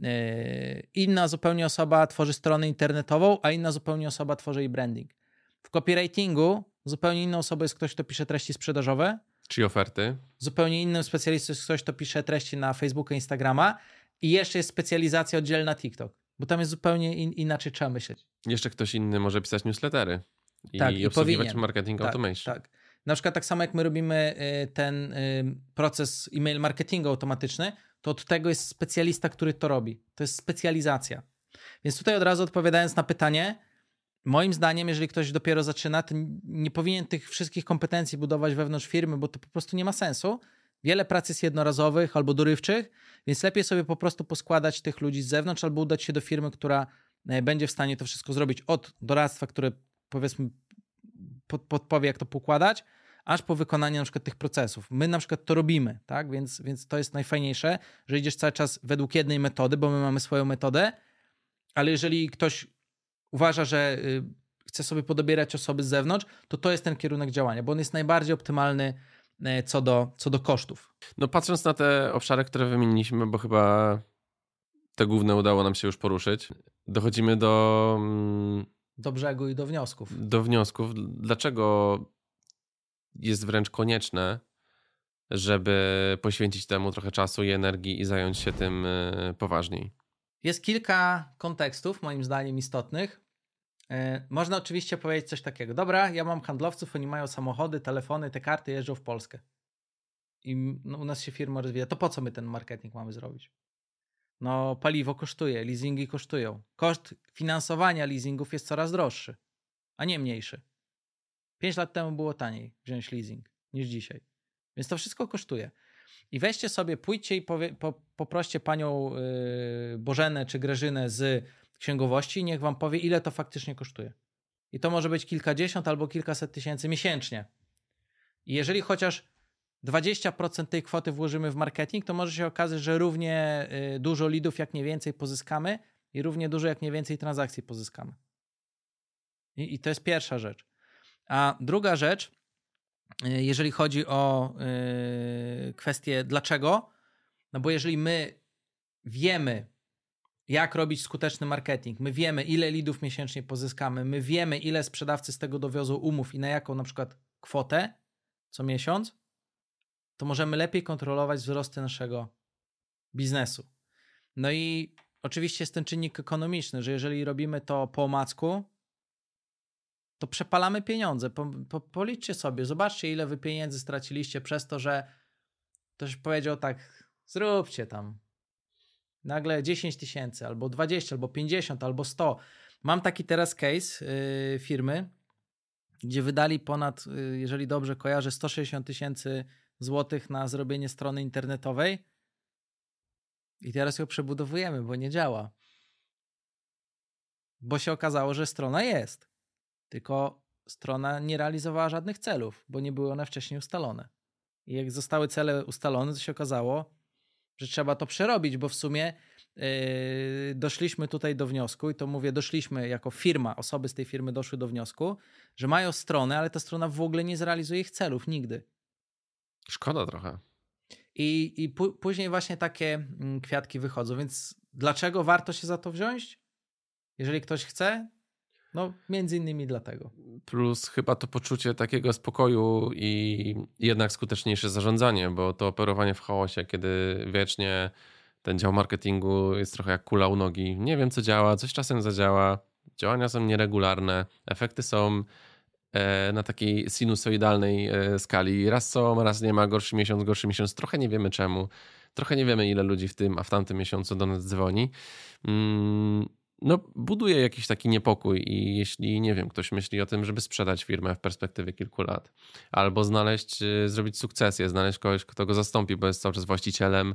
Inna zupełnie osoba tworzy stronę internetową, a inna zupełnie osoba tworzy jej branding. W copywritingu zupełnie inną osobą jest ktoś, kto pisze treści sprzedażowe. Czy oferty. Zupełnie innym specjalistą jest ktoś, kto pisze treści na Facebooka, Instagrama i jeszcze jest specjalizacja oddzielna TikTok, bo tam jest zupełnie in, inaczej trzeba myśleć. Jeszcze ktoś inny może pisać newslettery i, tak, i i obsługiwać powinien. marketing tak, automation. Tak. Na przykład tak samo jak my robimy ten proces e-mail marketingu automatyczny, to od tego jest specjalista, który to robi. To jest specjalizacja. Więc tutaj od razu odpowiadając na pytanie, moim zdaniem, jeżeli ktoś dopiero zaczyna, to nie powinien tych wszystkich kompetencji budować wewnątrz firmy, bo to po prostu nie ma sensu. Wiele prac jest jednorazowych albo dorywczych, więc lepiej sobie po prostu poskładać tych ludzi z zewnątrz albo udać się do firmy, która będzie w stanie to wszystko zrobić od doradztwa, które powiedzmy pod, podpowie, jak to pokładać, aż po wykonanie na przykład tych procesów. My na przykład to robimy, tak? Więc, więc to jest najfajniejsze, że idziesz cały czas według jednej metody, bo my mamy swoją metodę, ale jeżeli ktoś uważa, że chce sobie podobierać osoby z zewnątrz, to to jest ten kierunek działania, bo on jest najbardziej optymalny co do, co do kosztów. No patrząc na te obszary, które wymieniliśmy, bo chyba te główne udało nam się już poruszyć, dochodzimy do... Do brzegu i do wniosków. Do wniosków. Dlaczego jest wręcz konieczne, żeby poświęcić temu trochę czasu i energii i zająć się tym poważniej? Jest kilka kontekstów, moim zdaniem, istotnych. Można oczywiście powiedzieć coś takiego. Dobra, ja mam handlowców, oni mają samochody, telefony, te karty jeżdżą w Polskę. I no, u nas się firma rozwija. To po co my ten marketing mamy zrobić? No paliwo kosztuje, leasingi kosztują. Koszt finansowania leasingów jest coraz droższy, a nie mniejszy. Pięć lat temu było taniej wziąć leasing niż dzisiaj. Więc to wszystko kosztuje. I weźcie sobie, pójdźcie i powie, po, poproście panią yy, Bożenę czy Grażynę z księgowości i niech wam powie, ile to faktycznie kosztuje. I to może być kilkadziesiąt albo kilkaset tysięcy miesięcznie. I jeżeli chociaż dwadzieścia procent tej kwoty włożymy w marketing, to może się okazać, że równie yy, dużo leadów, jak nie więcej pozyskamy i równie dużo, jak nie więcej transakcji pozyskamy. I, i to jest pierwsza rzecz. A druga rzecz, jeżeli chodzi o yy, kwestię dlaczego, no bo jeżeli my wiemy, jak robić skuteczny marketing, my wiemy, ile leadów miesięcznie pozyskamy, my wiemy, ile sprzedawcy z tego dowiozą umów i na jaką na przykład kwotę co miesiąc, to możemy lepiej kontrolować wzrosty naszego biznesu. No i oczywiście jest ten czynnik ekonomiczny, że jeżeli robimy to po omacku, to przepalamy pieniądze. Po, po, policzcie sobie, zobaczcie, ile wy pieniędzy straciliście przez to, że ktoś powiedział tak, zróbcie tam nagle dziesięć tysięcy, albo dwadzieścia, albo pięćdziesiąt, albo sto. Mam taki teraz case yy, firmy, gdzie wydali ponad, yy, jeżeli dobrze kojarzę, sto sześćdziesiąt tysięcy złotych na zrobienie strony internetowej i teraz ją przebudowujemy, bo nie działa. Bo się okazało, że strona jest, tylko strona nie realizowała żadnych celów, bo nie były one wcześniej ustalone. I jak zostały cele ustalone, to się okazało, że trzeba to przerobić, bo w sumie yy, doszliśmy tutaj do wniosku i to mówię, doszliśmy jako firma, osoby z tej firmy doszły do wniosku, że mają stronę, ale ta strona w ogóle nie zrealizuje ich celów nigdy. Szkoda trochę. I, i p- później właśnie takie kwiatki wychodzą, więc dlaczego warto się za to wziąć? Jeżeli ktoś chce, no między innymi dlatego. Plus chyba to poczucie takiego spokoju i jednak skuteczniejsze zarządzanie, bo to operowanie w chaosie, kiedy wiecznie ten dział marketingu jest trochę jak kula u nogi. Nie wiem, co działa, coś czasem zadziała, działania są nieregularne, efekty są na takiej sinusoidalnej skali. Raz są, raz nie ma, gorszy miesiąc, gorszy miesiąc. Trochę nie wiemy czemu. Trochę nie wiemy, ile ludzi w tym, a w tamtym miesiącu do nas dzwoni. No, buduje jakiś taki niepokój i jeśli, nie wiem, ktoś myśli o tym, żeby sprzedać firmę w perspektywie kilku lat, albo znaleźć, zrobić sukcesję, znaleźć kogoś, kto go zastąpi, bo jest cały czas właścicielem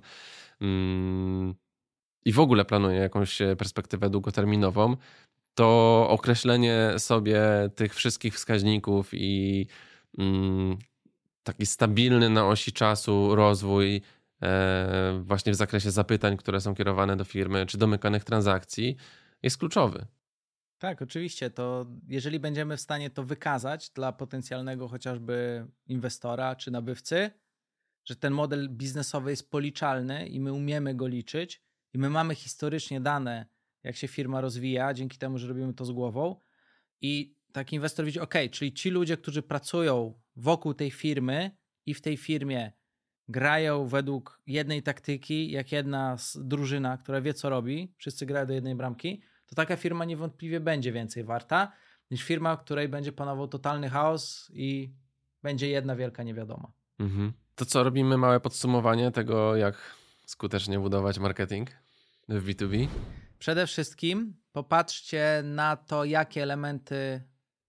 i w ogóle planuje jakąś perspektywę długoterminową, to określenie sobie tych wszystkich wskaźników i mm, taki stabilny na osi czasu rozwój e, właśnie w zakresie zapytań, które są kierowane do firmy, czy domykanych transakcji, jest kluczowy. Tak, oczywiście. To jeżeli będziemy w stanie to wykazać dla potencjalnego chociażby inwestora czy nabywcy, że ten model biznesowy jest policzalny i my umiemy go liczyć i my mamy historycznie dane, jak się firma rozwija, dzięki temu, że robimy to z głową i taki inwestor widzi, ok, czyli ci ludzie, którzy pracują wokół tej firmy i w tej firmie grają według jednej taktyki, jak jedna drużyna, która wie, co robi, wszyscy grają do jednej bramki, to taka firma niewątpliwie będzie więcej warta niż firma, w której będzie panował totalny chaos i będzie jedna wielka niewiadoma. Mhm. To co, robimy małe podsumowanie tego, jak skutecznie budować marketing w B dwa B? Przede wszystkim popatrzcie na to, jakie elementy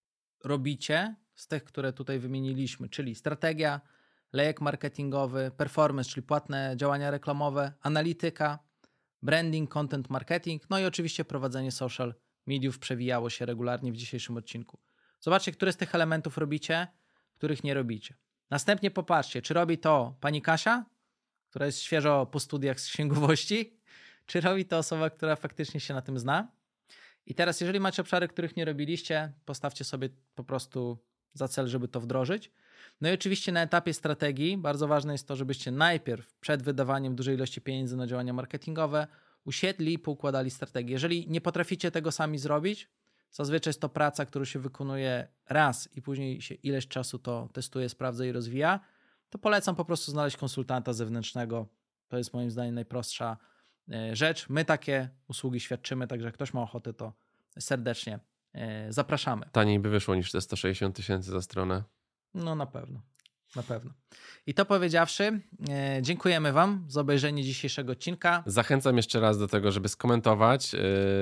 robicie z tych, które tutaj wymieniliśmy, czyli strategia, lejek marketingowy, performance, czyli płatne działania reklamowe, analityka, branding, content marketing, no i oczywiście prowadzenie social mediów przewijało się regularnie w dzisiejszym odcinku. Zobaczcie, które z tych elementów robicie, których nie robicie. Następnie popatrzcie, czy robi to pani Kasia, która jest świeżo po studiach z księgowości, czy robi to osoba, która faktycznie się na tym zna. I teraz, jeżeli macie obszary, których nie robiliście, postawcie sobie po prostu za cel, żeby to wdrożyć. No i oczywiście na etapie strategii bardzo ważne jest to, żebyście najpierw przed wydawaniem dużej ilości pieniędzy na działania marketingowe usiedli i poukładali strategię. Jeżeli nie potraficie tego sami zrobić, zazwyczaj jest to praca, którą się wykonuje raz i później się ileś czasu to testuje, sprawdza i rozwija, to polecam po prostu znaleźć konsultanta zewnętrznego. To jest moim zdaniem najprostsza rzecz. My takie usługi świadczymy, także jak ktoś ma ochotę, to serdecznie zapraszamy. Taniej by wyszło niż te sto sześćdziesiąt tysięcy za stronę. No na pewno, na pewno. I to powiedziawszy, dziękujemy wam za obejrzenie dzisiejszego odcinka. Zachęcam jeszcze raz do tego, żeby skomentować, yy,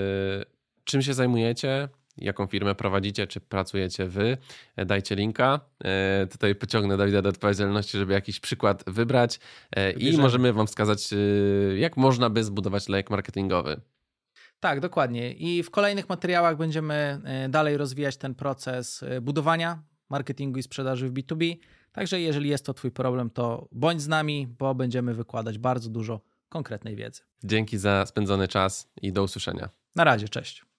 czym się zajmujecie, jaką firmę prowadzicie, czy pracujecie wy. Dajcie linka. Yy, tutaj pociągnę Dawida do odpowiedzialności, żeby jakiś przykład wybrać yy, i możemy wam wskazać, yy, jak można by zbudować lejek marketingowy. Tak, dokładnie. I w kolejnych materiałach będziemy dalej rozwijać ten proces budowania marketingu i sprzedaży w B dwa B. Także jeżeli jest to twój problem, to bądź z nami, bo będziemy wykładać bardzo dużo konkretnej wiedzy. Dzięki za spędzony czas i do usłyszenia. Na razie, cześć.